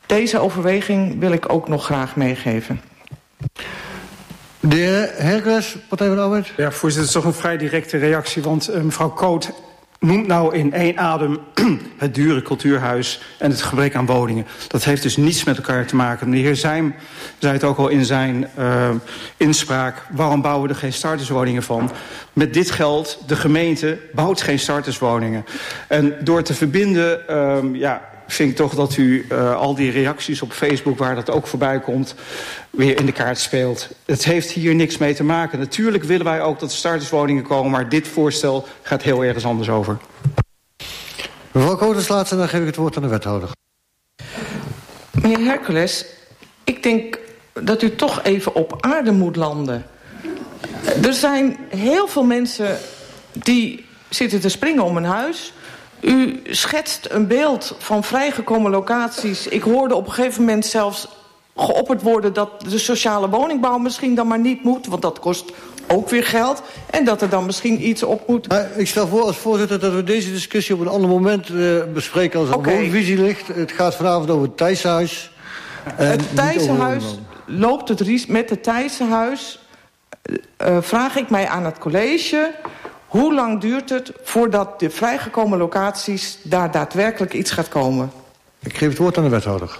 Deze overweging wil ik ook nog graag meegeven. De heer Hercules, Partij van de Arbeid. Ja, voorzitter, het is toch een vrij directe reactie. Want mevrouw Koot noemt nou in één adem het dure cultuurhuis en het gebrek aan woningen. Dat heeft dus niets met elkaar te maken. De heer Zijm zei het ook al in zijn inspraak. Waarom bouwen we er geen starterswoningen van? Met dit geld, de gemeente bouwt geen starterswoningen. En door te verbinden, vind ik toch dat u al die reacties op Facebook, waar dat ook voorbij komt, weer in de kaart speelt. Het heeft hier niks mee te maken. Natuurlijk willen wij ook dat er starterswoningen komen, maar dit voorstel gaat heel ergens anders over. Mevrouw Koot, laatste, dan geef ik het woord aan de wethouder. Meneer Hercules, ik denk dat u toch even op aarde moet landen. Er zijn heel veel mensen die zitten te springen om een huis. U schetst een beeld van vrijgekomen locaties. Ik hoorde op een gegeven moment zelfs geopperd worden dat de sociale woningbouw misschien dan maar niet moet, want dat kost ook weer geld. En dat er dan misschien iets op moet. Ik stel voor als voorzitter dat we deze discussie op een ander moment bespreken als er een woonvisie ligt. Het gaat vanavond over het Thijssenhuis. Het Thijssenhuis loopt het risico. Met het Thijssenhuis vraag ik mij aan het college, hoe lang duurt het voordat de vrijgekomen locaties daar daadwerkelijk iets gaat komen? Ik geef het woord aan de wethouder.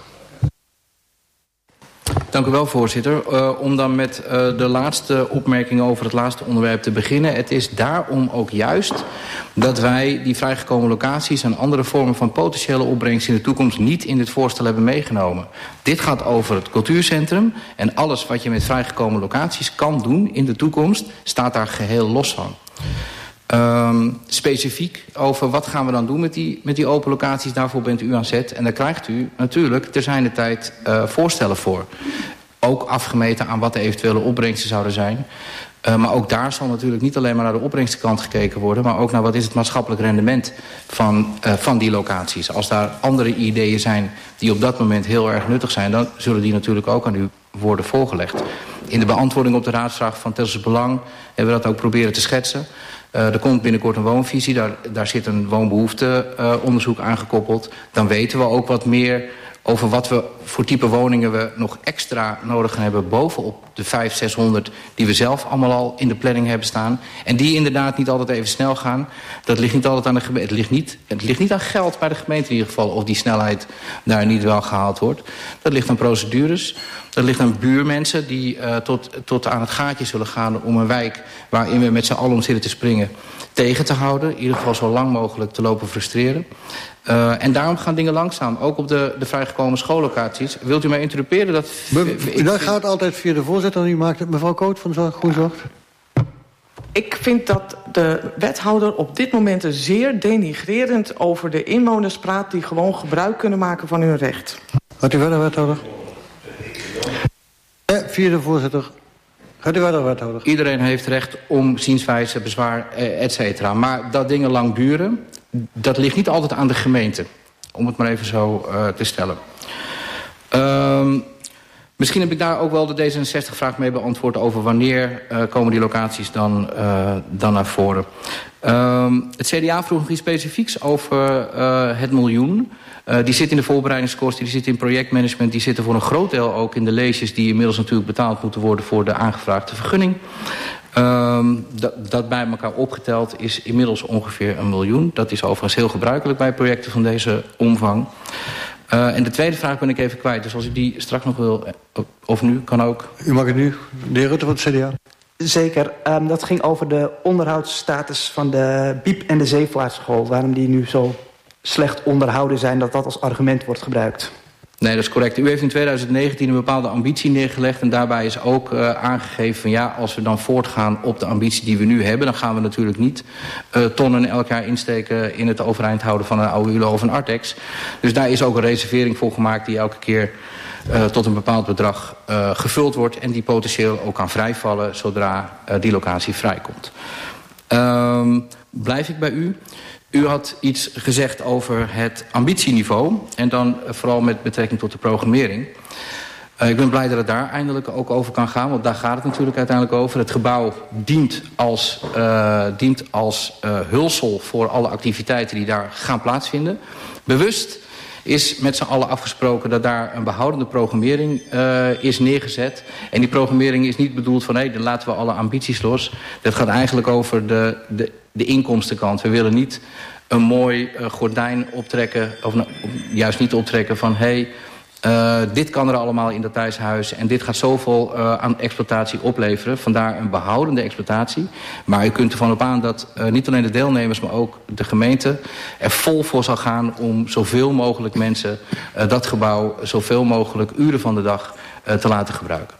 Dank u wel, voorzitter. Om dan met de laatste opmerking over het laatste onderwerp te beginnen. Het is daarom ook juist dat wij die vrijgekomen locaties en andere vormen van potentiële opbrengst in de toekomst niet in dit voorstel hebben meegenomen. Dit gaat over het cultuurcentrum en alles wat je met vrijgekomen locaties kan doen in de toekomst staat daar geheel los van. Specifiek over wat gaan we dan doen met die open locaties, daarvoor bent u aan zet. En daar krijgt u natuurlijk terzijdertijd voorstellen voor. Ook afgemeten aan wat de eventuele opbrengsten zouden zijn. Maar ook daar zal natuurlijk niet alleen maar naar de opbrengstenkant gekeken worden, maar ook naar wat is het maatschappelijk rendement van die locaties. Als daar andere ideeën zijn die op dat moment heel erg nuttig zijn, dan zullen die natuurlijk ook aan u worden voorgelegd. In de beantwoording op de raadsvraag van Telstra Belang hebben we dat ook proberen te schetsen. Er komt binnenkort een woonvisie, daar zit een woonbehoefteonderzoek aangekoppeld. Dan weten we ook wat meer over wat we voor type woningen we nog extra nodig gaan hebben bovenop de 500, 600 die we zelf allemaal al in de planning hebben staan. En die inderdaad niet altijd even snel gaan. Dat ligt niet altijd aan de gemeente. Het ligt niet aan geld bij de gemeente in ieder geval, of die snelheid daar niet wel gehaald wordt. Dat ligt aan procedures. Dat ligt aan buurmensen die tot aan het gaatje zullen gaan om een wijk waarin we met z'n allen om zitten te springen tegen te houden. In ieder geval zo lang mogelijk te lopen frustreren. En daarom gaan dingen langzaam, ook op de vrijgekomen schoollocaties. Wilt u mij interruperen? Dat gaat altijd via de voorzitter. U maakt het, mevrouw Koot van GroenZorg. Ik vind dat de wethouder op dit moment zeer denigrerend over de inwoners praat die gewoon gebruik kunnen maken van hun recht. Gaat u verder, wethouder? Via de voorzitter. Gaat u verder, wethouder? Iedereen heeft recht om zienswijze, bezwaar, et cetera. Maar dat dingen lang duren, dat ligt niet altijd aan de gemeente. Om het maar even zo te stellen. Misschien heb ik daar ook wel de D66-vraag mee beantwoord over wanneer komen die locaties dan naar voren. Het CDA vroeg nog iets specifieks over het miljoen. Die zit in de voorbereidingskosten, die zit in projectmanagement, die zitten voor een groot deel ook in de leesjes die inmiddels natuurlijk betaald moeten worden voor de aangevraagde vergunning. Dat bij elkaar opgeteld is inmiddels ongeveer 1 miljoen. Dat is overigens heel gebruikelijk bij projecten van deze omvang. En de tweede vraag ben ik even kwijt. Dus als ik die straks nog wil, of nu, kan ook. U mag het nu. De heer Rutte van het CDA. Zeker. Dat ging over de onderhoudsstatus van de Biep en de Zeevaartschool. Waarom die nu zo slecht onderhouden zijn, dat als argument wordt gebruikt. Nee, dat is correct. U heeft in 2019 een bepaalde ambitie neergelegd. En daarbij is ook aangegeven van ja, als we dan voortgaan op de ambitie die we nu hebben, dan gaan we natuurlijk niet tonnen elk jaar insteken in het overeind houden van een oude ULO of een Artex. Dus daar is ook een reservering voor gemaakt die elke keer tot een bepaald bedrag gevuld wordt. En die potentieel ook kan vrijvallen zodra die locatie vrijkomt. Blijf ik bij u. U had iets gezegd over het ambitieniveau en dan vooral met betrekking tot de programmering. Ik ben blij dat het daar eindelijk ook over kan gaan, want daar gaat het natuurlijk uiteindelijk over. Het gebouw dient als hulsel voor alle activiteiten die daar gaan plaatsvinden. Bewust is met z'n allen afgesproken dat daar een behoudende programmering is neergezet. En die programmering is niet bedoeld van dan laten we alle ambities los. Dat gaat eigenlijk over de inkomstenkant. We willen niet een mooi gordijn optrekken, of juist niet optrekken van dit kan er allemaal in dat thuishuis en dit gaat zoveel aan exploitatie opleveren. Vandaar een behoudende exploitatie. Maar u kunt ervan op aan dat niet alleen de deelnemers, maar ook de gemeente er vol voor zal gaan om zoveel mogelijk mensen dat gebouw zoveel mogelijk uren van de dag te laten gebruiken.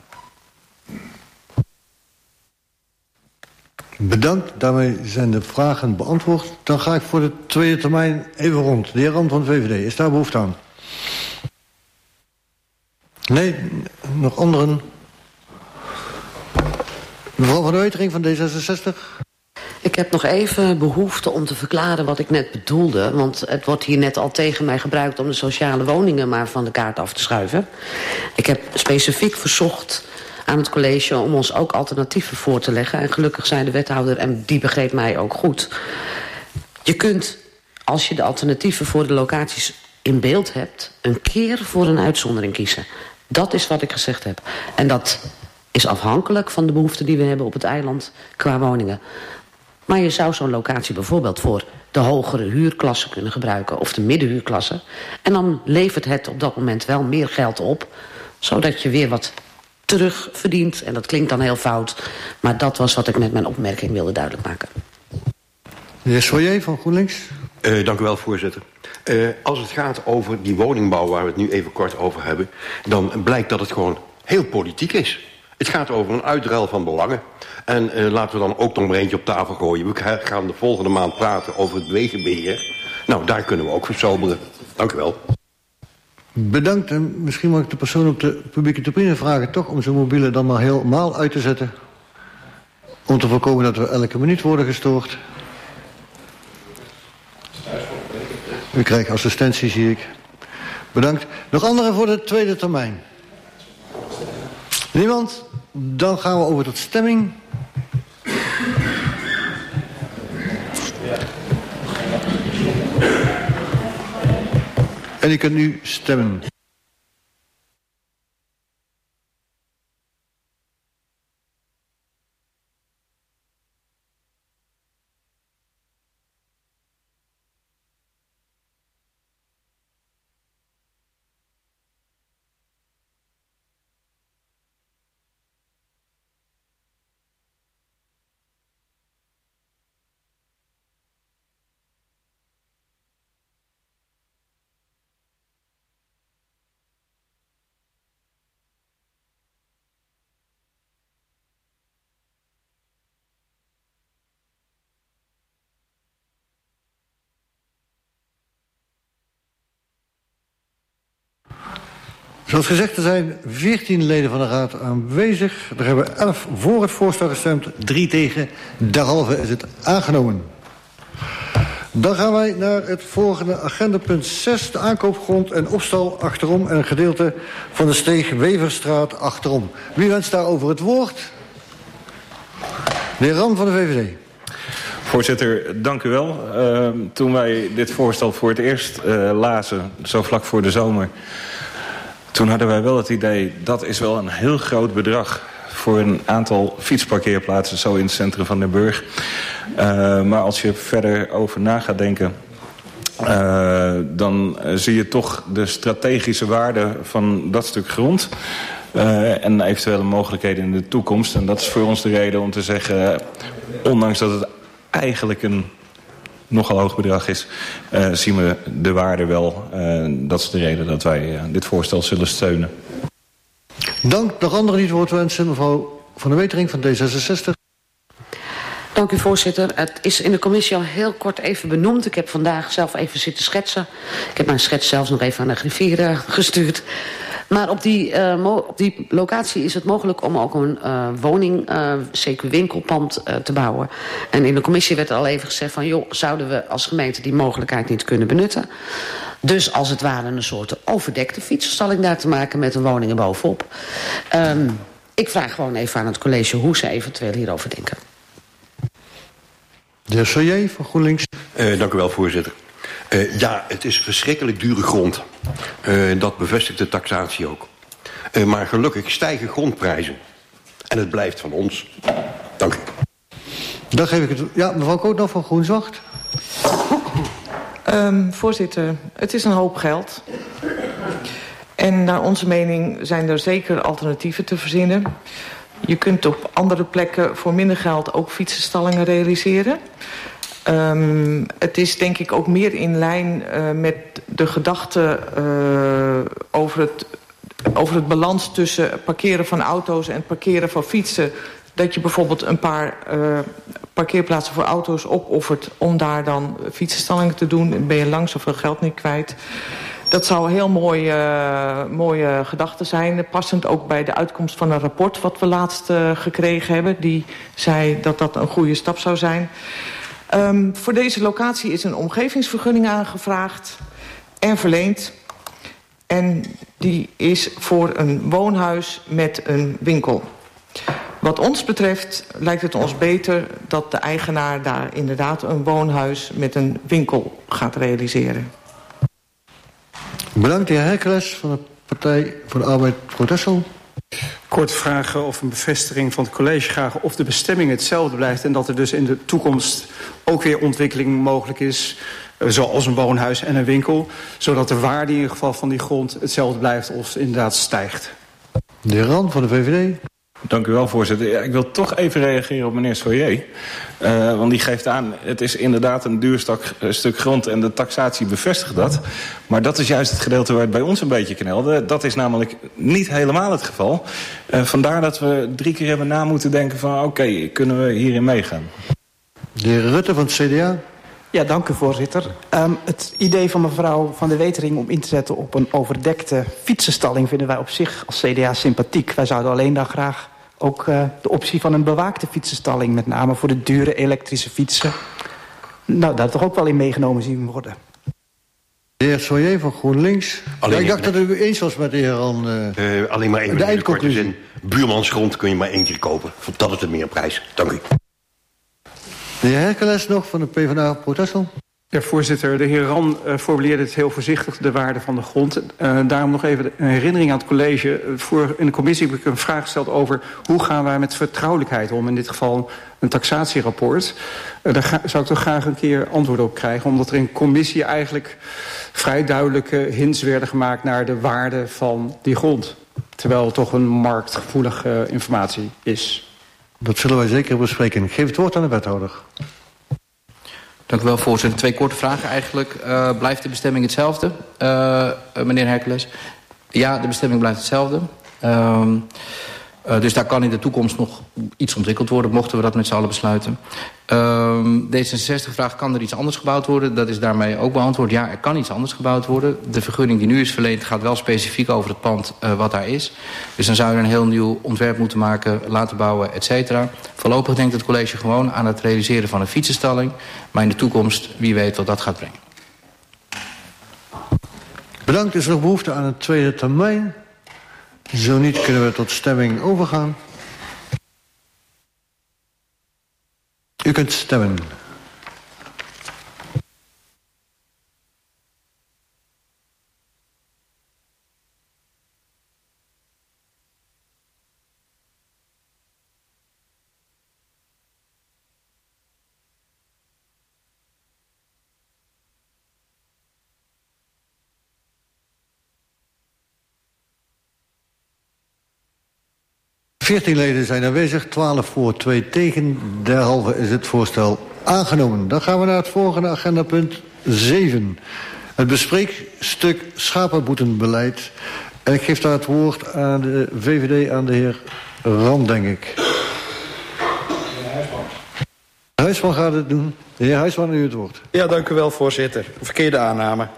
Bedankt, daarmee zijn de vragen beantwoord. Dan ga ik voor de tweede termijn even rond. De heer Rand van de VVD, is daar behoefte aan? Nee, nog anderen? Mevrouw van de Wetering van D66. Ik heb nog even behoefte om te verklaren wat ik net bedoelde. Want het wordt hier net al tegen mij gebruikt om de sociale woningen maar van de kaart af te schuiven. Ik heb specifiek verzocht aan het college om ons ook alternatieven voor te leggen. En gelukkig zei de wethouder, en die begreep mij ook goed. Je kunt, als je de alternatieven voor de locaties in beeld hebt, een keer voor een uitzondering kiezen. Dat is wat ik gezegd heb. En dat is afhankelijk van de behoeften die we hebben op het eiland qua woningen. Maar je zou zo'n locatie bijvoorbeeld voor de hogere huurklasse kunnen gebruiken, of de middenhuurklasse. En dan levert het op dat moment wel meer geld op, zodat je weer wat terugverdient. En dat klinkt dan heel fout, maar dat was wat ik met mijn opmerking wilde duidelijk maken. De heer Soyer van GroenLinks. Dank u wel, voorzitter. Als het gaat over die woningbouw waar we het nu even kort over hebben, dan blijkt dat het gewoon heel politiek is. Het gaat over een uitruil van belangen. En laten we dan ook nog maar eentje op tafel gooien. We gaan de volgende maand praten over het wegenbeheer. Nou, daar kunnen we ook versoberen. Dank u wel. Bedankt. En misschien mag ik de persoon op de publieke tribune vragen toch om zijn mobiele dan maar helemaal uit te zetten. Om te voorkomen dat we elke minuut worden gestoord. U krijgt assistentie, zie ik. Bedankt. Nog anderen voor de tweede termijn? Niemand? Dan gaan we over tot stemming. En u kunt nu stemmen. Zoals gezegd, er zijn 14 leden van de Raad aanwezig. Er hebben 11 voor het voorstel gestemd, 3 tegen. Derhalve is het aangenomen. Dan gaan wij naar het volgende agendapunt 6. De aankoopgrond en opstal achterom en een gedeelte van de Steeg-Weverstraat achterom. Wie wenst daarover het woord? De heer Ram van de VVD. Voorzitter, dank u wel. Toen wij dit voorstel voor het eerst lazen, zo vlak voor de zomer, toen hadden wij wel het idee, dat is wel een heel groot bedrag voor een aantal fietsparkeerplaatsen zo in het centrum van Den Burg. Maar als je verder over na gaat denken, dan zie je toch de strategische waarde van dat stuk grond. En eventuele mogelijkheden in de toekomst. En dat is voor ons de reden om te zeggen, ondanks dat het eigenlijk een nogal hoog bedrag is, zien we de waarde wel. Dat is de reden dat wij dit voorstel zullen steunen. Dank. Nog anderen die het woord wensen. Mevrouw van der Wetering van D66. Dank u, voorzitter. Het is in de commissie al heel kort even benoemd. Ik heb vandaag zelf even zitten schetsen. Ik heb mijn schets zelfs nog even aan de griffier gestuurd. Maar op die locatie is het mogelijk om ook een woning, CQ winkelpand te bouwen. En in de commissie werd al even gezegd van, joh, zouden we als gemeente die mogelijkheid niet kunnen benutten? Dus als het ware een soort overdekte fietsenstalling daar te maken met een woning erbovenop. Ik vraag gewoon even aan het college hoe ze eventueel hierover denken. De heer Soyer van GroenLinks. Dank u wel, voorzitter. Ja, het is verschrikkelijk dure grond. Dat bevestigt de taxatie ook. Maar gelukkig stijgen grondprijzen. En het blijft van ons. Dank u. Dan geef ik het... Ja, mevrouw Kootnoff van Groenzwacht. Voorzitter, het is een hoop geld. En naar onze mening zijn er zeker alternatieven te verzinnen. Je kunt op andere plekken voor minder geld ook fietsenstallingen realiseren. Het is denk ik ook meer in lijn met de gedachte over het balans tussen parkeren van auto's en parkeren van fietsen. Dat je bijvoorbeeld een paar parkeerplaatsen voor auto's opoffert om daar dan fietsenstallingen te doen. Dan ben je lang zoveel geld niet kwijt. Dat zou een heel mooie gedachte zijn. Passend ook bij de uitkomst van een rapport wat we laatst gekregen hebben. Die zei dat dat een goede stap zou zijn. Voor deze locatie is een omgevingsvergunning aangevraagd en verleend. En die is voor een woonhuis met een winkel. Wat ons betreft lijkt het ons beter dat de eigenaar daar inderdaad een woonhuis met een winkel gaat realiseren. Bedankt, de heer Hercules van de Partij voor de Arbeid voor Texel. Korte vragen of een bevestiging van het college graag of de bestemming hetzelfde blijft en dat er dus in de toekomst ook weer ontwikkeling mogelijk is, zoals een woonhuis en een winkel, zodat de waarde in ieder geval van die grond hetzelfde blijft of inderdaad stijgt. De heer Rand van de VVD. Dank u wel, voorzitter. Ja, ik wil toch even reageren op meneer Soyer. Want die geeft aan, het is inderdaad een duur stuk grond en de taxatie bevestigt dat. Maar dat is juist het gedeelte waar het bij ons een beetje knelde. Dat is namelijk niet helemaal het geval. Vandaar dat we 3 keer hebben na moeten denken van oké, kunnen we hierin meegaan? De heer Rutte van het CDA. Ja, dank u, voorzitter. Het idee van mevrouw Van der Wetering om in te zetten op een overdekte fietsenstalling vinden wij op zich als CDA sympathiek. Wij zouden alleen dan graag ook de optie van een bewaakte fietsenstalling, met name voor de dure elektrische fietsen, nou, daar toch ook wel in meegenomen zien worden. De heer Soyer van GroenLinks. Ja, ik dacht dat u eens was met de heer Ran. Alleen maar even de eindconclusie. In buurmansgrond kun je maar 1 keer kopen. Dat is het meer prijs. Dank u. De heer Hercules nog van de PvdA Protestel. Ja, voorzitter, de heer Ran formuleerde het heel voorzichtig, de waarde van de grond. Daarom nog even een herinnering aan het college. In de commissie heb ik een vraag gesteld over hoe gaan wij met vertrouwelijkheid om. In dit geval een taxatierapport. Daar zou ik toch graag een keer antwoord op krijgen. Omdat er in commissie eigenlijk vrij duidelijke hints werden gemaakt naar de waarde van die grond. Terwijl het toch een marktgevoelige informatie is. Dat zullen wij zeker bespreken. Ik geef het woord aan de wethouder. Dank u wel, voorzitter. 2 korte vragen eigenlijk. Blijft de bestemming hetzelfde, meneer Hercules? Ja, de bestemming blijft hetzelfde. Dus daar kan in de toekomst nog iets ontwikkeld worden, mochten we dat met z'n allen besluiten. D66 vraagt, kan er iets anders gebouwd worden? Dat is daarmee ook beantwoord. Ja, er kan iets anders gebouwd worden. De vergunning die nu is verleend gaat wel specifiek over het pand wat daar is. Dus dan zou je een heel nieuw ontwerp moeten maken, laten bouwen, et cetera. Voorlopig denkt het college gewoon aan het realiseren van een fietsenstalling. Maar in de toekomst, wie weet wat dat gaat brengen. Bedankt. Is er nog behoefte aan een tweede termijn? Zo niet kunnen we tot stemming overgaan. U kunt stemmen. ...14 leden zijn aanwezig, 12 voor, 2 tegen. Derhalve is het voorstel aangenomen. Dan gaan we naar het volgende agendapunt 7. Het bespreekstuk schapenboetenbeleid. En ik geef daar het woord aan de VVD, aan de heer Ram, denk ik. Huisman gaat het doen. De heer Huisman, u het woord. Ja, dank u wel, voorzitter. Verkeerde aanname.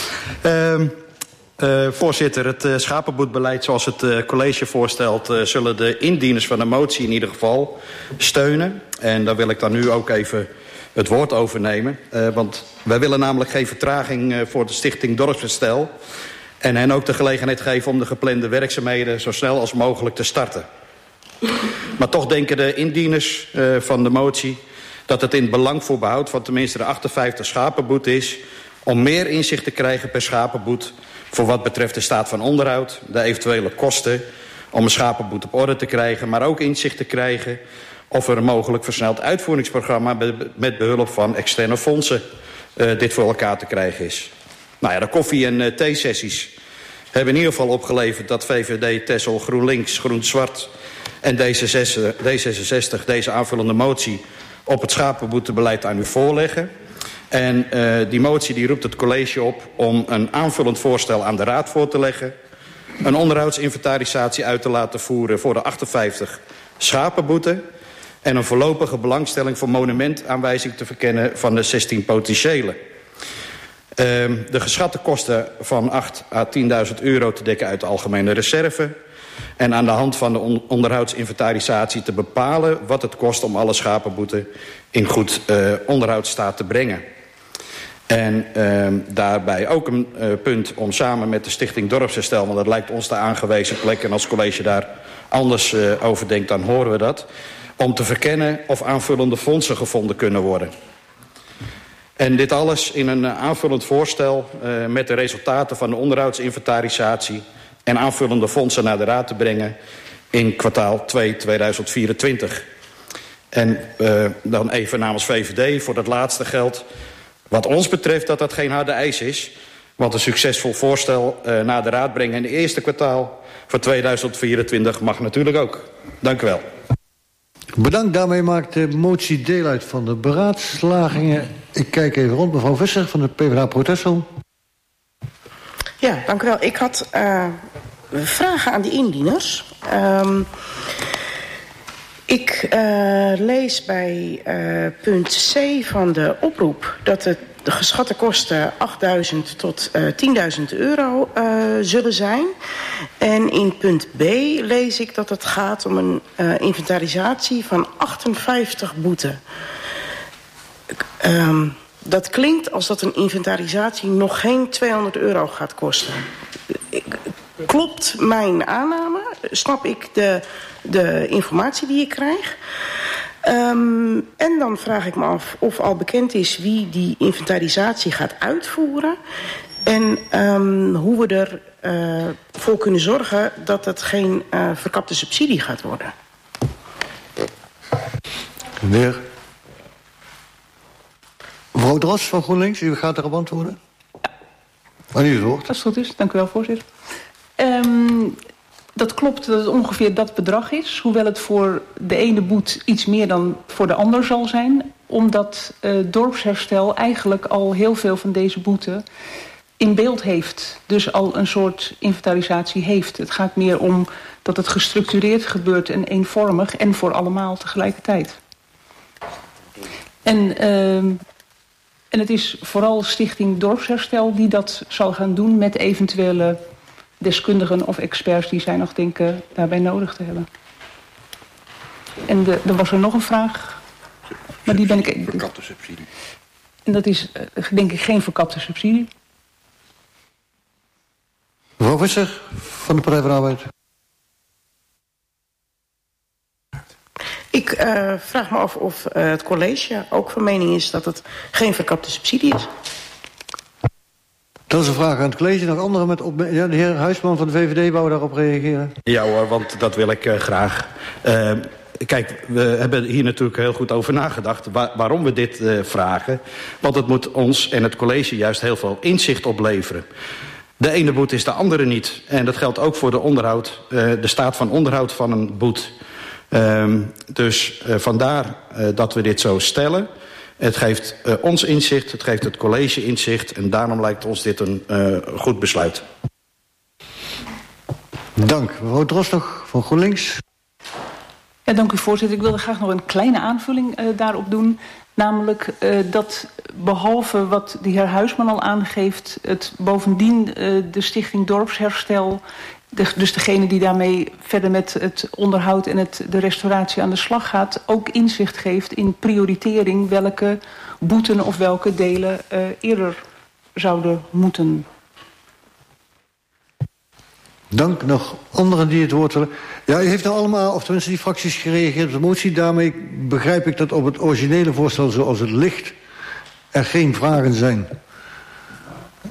Voorzitter, het schapenboetbeleid zoals het college voorstelt... zullen de indieners van de motie in ieder geval steunen. En daar wil ik dan nu ook even het woord over nemen. Want wij willen namelijk geen vertraging voor de Stichting Dorpsherstel... en hen ook de gelegenheid geven om de geplande werkzaamheden... zo snel als mogelijk te starten. Maar toch denken de indieners van de motie... dat het in het belang voor behoud van tenminste de 58 schapenboet is... om meer inzicht te krijgen per schapenboet voor wat betreft de staat van onderhoud, de eventuele kosten om een schapenboet op orde te krijgen, maar ook inzicht te krijgen of er een mogelijk versneld uitvoeringsprogramma met behulp van externe fondsen dit voor elkaar te krijgen is. Nou ja, de koffie- en theesessies hebben in ieder geval opgeleverd dat VVD, Texel, GroenLinks, Groen-Zwart en D66 deze aanvullende motie op het schapenboetebeleid aan u voorleggen. En die motie die roept het college op om een aanvullend voorstel aan de Raad voor te leggen, een onderhoudsinventarisatie uit te laten voeren voor de 58 schapenboeten en een voorlopige belangstelling voor monumentaanwijzing te verkennen van de 16 potentiële. De geschatte kosten van 8.000 à 10.000 euro te dekken uit de algemene reserve. En aan de hand van de onderhoudsinventarisatie te bepalen wat het kost om alle schapenboeten in goed onderhoudsstaat te brengen. En daarbij ook een punt om samen met de Stichting Dorpsherstel, want dat lijkt ons de aangewezen plek, en als het college daar anders over denkt, dan horen we dat, om te verkennen of aanvullende fondsen gevonden kunnen worden. En dit alles in een aanvullend voorstel met de resultaten van de onderhoudsinventarisatie en aanvullende fondsen naar de Raad te brengen in kwartaal 2 2024. En dan even namens VVD voor dat laatste geldt wat ons betreft dat dat geen harde eis is, want een succesvol voorstel naar de Raad brengen in het eerste kwartaal van 2024 mag natuurlijk ook. Dank u wel. Bedankt. Daarmee maakt de motie deel uit van de beraadslagingen. Ik kijk even rond. Mevrouw Visser van de PvdA Protestel. Ja, dank u wel. Ik had vragen aan de indieners. Ik lees bij punt C van de oproep dat de geschatte kosten 8.000 tot 10.000 euro zullen zijn. En in punt B lees ik dat het gaat om een inventarisatie van 58 boeten. Dat klinkt als dat een inventarisatie nog geen 200 euro gaat kosten. Klopt mijn aanname? Snap ik de informatie die ik krijg? En dan vraag ik me af of al bekend is wie die inventarisatie gaat uitvoeren. En hoe we ervoor kunnen zorgen dat het geen verkapte subsidie gaat worden. Meneer. Mevrouw Dros van GroenLinks, u gaat erop antwoorden? Ja. Aan u het woord. Als het goed is, dank u wel, voorzitter. Dat klopt dat het ongeveer dat bedrag is. Hoewel het voor de ene boet iets meer dan voor de ander zal zijn. Omdat dorpsherstel eigenlijk al heel veel van deze boeten in beeld heeft. Dus al een soort inventarisatie heeft. Het gaat meer om dat het gestructureerd gebeurt en eenvormig en voor allemaal tegelijkertijd. En het is vooral Stichting Dorpsherstel die dat zal gaan doen met eventuele deskundigen of experts die zij nog denken daarbij nodig te hebben. En er was er nog een vraag. Maar die ben ik. Verkapte subsidie. En dat is denk ik geen verkapte subsidie. Mevrouw Visser van de Partij van de Arbeid. Ik vraag me af of het college ook van mening is dat het geen verkapte subsidie is. Dat is een vraag aan het college. Nog anderen met ja, de heer Huisman van de VVD wou daarop reageren. Ja hoor, want dat wil ik graag. Kijk, we hebben hier natuurlijk heel goed over nagedacht waarom we dit vragen. Want het moet ons en het college juist heel veel inzicht opleveren. De ene boet is de andere niet. En dat geldt ook voor de onderhoud, de staat van onderhoud van een boet. Dus vandaar dat we dit zo stellen. Het geeft ons inzicht, het geeft het college inzicht. En daarom lijkt ons dit een goed besluit. Dank. Mevrouw Drost van GroenLinks. Ja, dank u voorzitter. Ik wilde graag nog een kleine aanvulling daarop doen. Namelijk dat behalve wat de heer Huisman al aangeeft, het bovendien de Stichting Dorpsherstel, dus degene die daarmee verder met het onderhoud en de restauratie aan de slag gaat, ook inzicht geeft in prioritering welke boeten of welke delen eerder zouden moeten. Dank. Nog anderen die het woord willen. Ja, u heeft nou allemaal, of tenminste die fracties, gereageerd op de motie. Daarmee begrijp ik dat op het originele voorstel zoals het ligt er geen vragen zijn.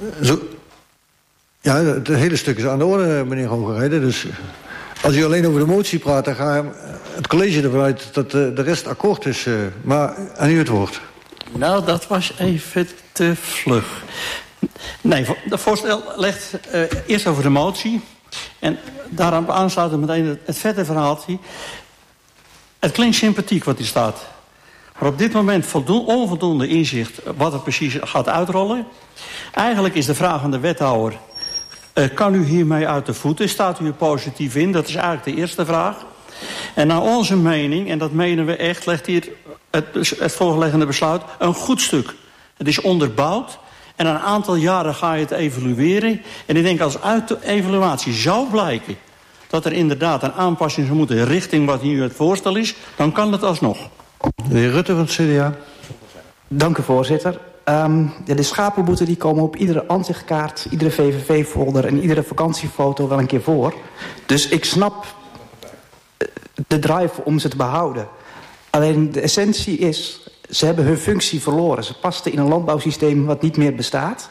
Ja, het hele stuk is aan de orde, meneer Hogerheide. Dus als u alleen over de motie praat, dan gaat het college ervan uit dat de rest akkoord is. Maar aan u het woord. Nou, dat was even te vlug. Nee, het voorstel legt eerst over de motie. En daarop aansluit meteen het vette verhaaltje. Het klinkt sympathiek wat hier staat. Maar op dit moment onvoldoende inzicht wat er precies gaat uitrollen. Eigenlijk is de vraag aan de wethouder... kan u hiermee uit de voeten? Staat u er positief in? Dat is eigenlijk de eerste vraag. En naar onze mening, en dat menen we echt... legt hier het voorliggende besluit een goed stuk. Het is onderbouwd. En na een aantal jaren ga je het evalueren. En ik denk als uit de evaluatie zou blijken... dat er inderdaad een aanpassing zou moeten... richting wat nu het voorstel is, dan kan het alsnog. De heer Rutte van het CDA. Dank u, voorzitter. De schapenboeten die komen op iedere ansichtkaart... iedere VVV-folder en iedere vakantiefoto wel een keer voor. Dus ik snap de drive om ze te behouden. Alleen de essentie is... ze hebben hun functie verloren. Ze pasten in een landbouwsysteem wat niet meer bestaat.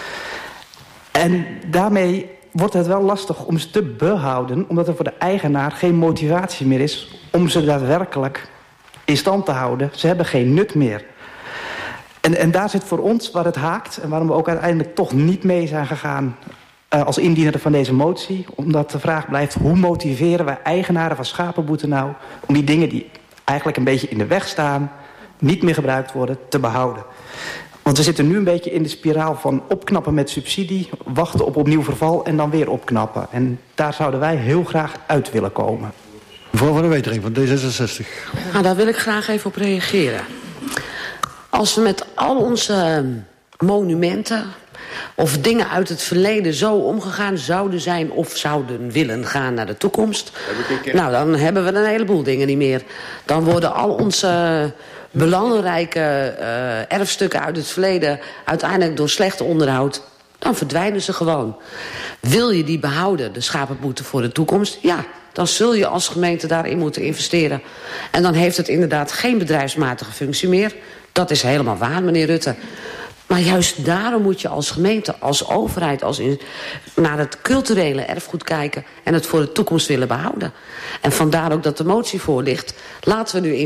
En daarmee wordt het wel lastig om ze te behouden... omdat er voor de eigenaar geen motivatie meer is... om ze daadwerkelijk in stand te houden. Ze hebben geen nut meer. En daar zit voor ons waar het haakt... en waarom we ook uiteindelijk toch niet mee zijn gegaan... als indiener van deze motie. Omdat de vraag blijft... hoe motiveren wij eigenaren van schapenboeten nou... om die dingen die eigenlijk een beetje in de weg staan... niet meer gebruikt worden, te behouden. Want we zitten nu een beetje in de spiraal van opknappen met subsidie... wachten op opnieuw verval en dan weer opknappen. En daar zouden wij heel graag uit willen komen. Mevrouw van der Wetering van D66. Nou, daar wil ik graag even op reageren. Als we met al onze monumenten... of dingen uit het verleden zo omgegaan zouden zijn... of zouden willen gaan naar de toekomst... nou, dan hebben we een heleboel dingen niet meer. Dan worden al onze... belangrijke erfstukken uit het verleden... uiteindelijk door slecht onderhoud... dan verdwijnen ze gewoon. Wil je die behouden, de schapenboete voor de toekomst? Ja, dan zul je als gemeente daarin moeten investeren. En dan heeft het inderdaad geen bedrijfsmatige functie meer. Dat is helemaal waar, meneer Rutte. Maar juist daarom moet je als gemeente, als overheid... naar het culturele erfgoed kijken... en het voor de toekomst willen behouden. En vandaar ook dat de motie voor ligt. Laten we nu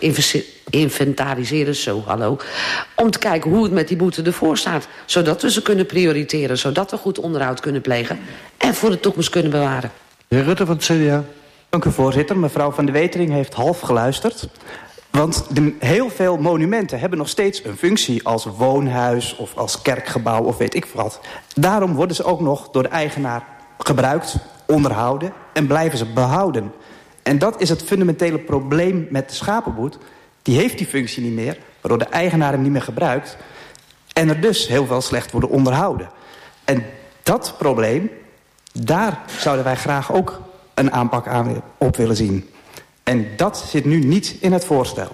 inventariseren, om te kijken hoe het met die boete ervoor staat. Zodat we ze kunnen prioriteren, zodat we goed onderhoud kunnen plegen... en voor de toekomst kunnen bewaren. De heer Rutte van het CDA. Dank u, voorzitter. Mevrouw van der Wetering heeft half geluisterd... Want heel veel monumenten hebben nog steeds een functie... als woonhuis of als kerkgebouw of weet ik wat. Daarom worden ze ook nog door de eigenaar gebruikt, onderhouden... en blijven ze behouden. En dat is het fundamentele probleem met de schapenboet. Die heeft die functie niet meer, waardoor de eigenaar hem niet meer gebruikt... en er dus heel veel slecht worden onderhouden. En dat probleem, daar zouden wij graag ook een aanpak aan op willen zien... En dat zit nu niet in het voorstel.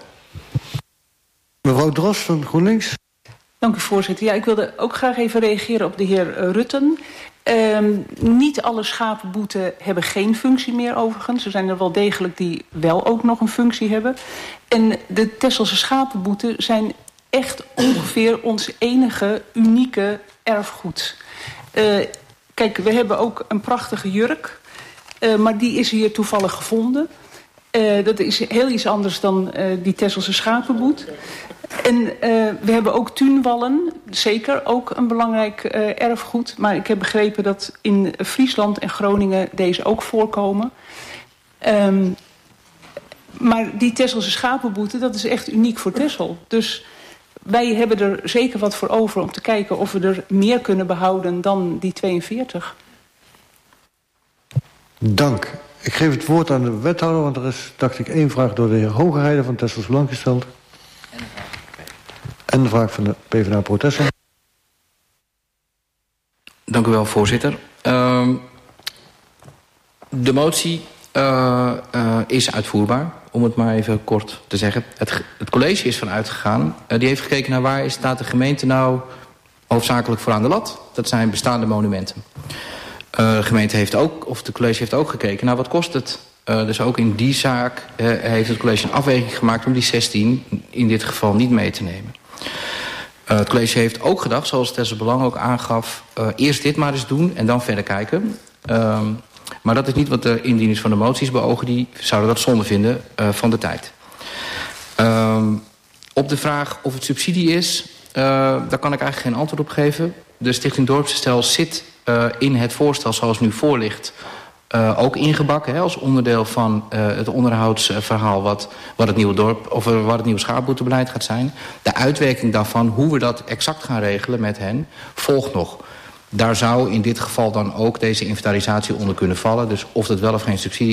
Mevrouw Dros van GroenLinks. Dank u, voorzitter. Ja, ik wilde ook graag even reageren op de heer Rutten. Niet alle schapenboeten hebben geen functie meer overigens. Er zijn er wel degelijk die wel ook nog een functie hebben. En de Texelse schapenboeten zijn echt ongeveer ons enige unieke erfgoed. Kijk, we hebben ook een prachtige jurk. Maar die is hier toevallig gevonden... dat is heel iets anders dan die Texelse schapenboet. En we hebben ook tuinwallen, zeker ook een belangrijk erfgoed. Maar ik heb begrepen dat in Friesland en Groningen deze ook voorkomen. Maar die Texelse schapenboete, dat is echt uniek voor Texel. Dus wij hebben er zeker wat voor over om te kijken of we er meer kunnen behouden dan die 42. Dank. Ik geef het woord aan de wethouder, want er is, dacht ik, 1 vraag door de heer Hogerheide van Texels Belang gesteld. En de vraag van de PvdA Protestant. Dank u wel, voorzitter. De motie is uitvoerbaar, om het maar even kort te zeggen. Het college is vanuit gegaan. Die heeft gekeken naar waar staat de gemeente nou hoofdzakelijk voor aan de lat. Dat zijn bestaande monumenten. De gemeente heeft ook, of de college heeft ook gekeken naar wat kost het. Dus ook in die zaak heeft het college een afweging gemaakt om die 16 in dit geval niet mee te nemen. Het college heeft ook gedacht, zoals Tessa Belang ook aangaf, eerst dit maar eens doen en dan verder kijken. Maar dat is niet wat de indieners van de moties beogen. Die zouden dat zonde vinden van de tijd. Op de vraag of het subsidie is, daar kan ik eigenlijk geen antwoord op geven. De Stichting Dorpsherstel zit in het voorstel zoals het nu voor ligt ook ingebakken, als onderdeel van het onderhoudsverhaal wat het nieuwe dorp of wat het nieuwe schaapboertebeleid gaat zijn. De uitwerking daarvan, hoe we dat exact gaan regelen met hen, volgt nog. Daar zou in dit geval dan ook deze inventarisatie onder kunnen vallen. Dus of dat wel of geen subsidie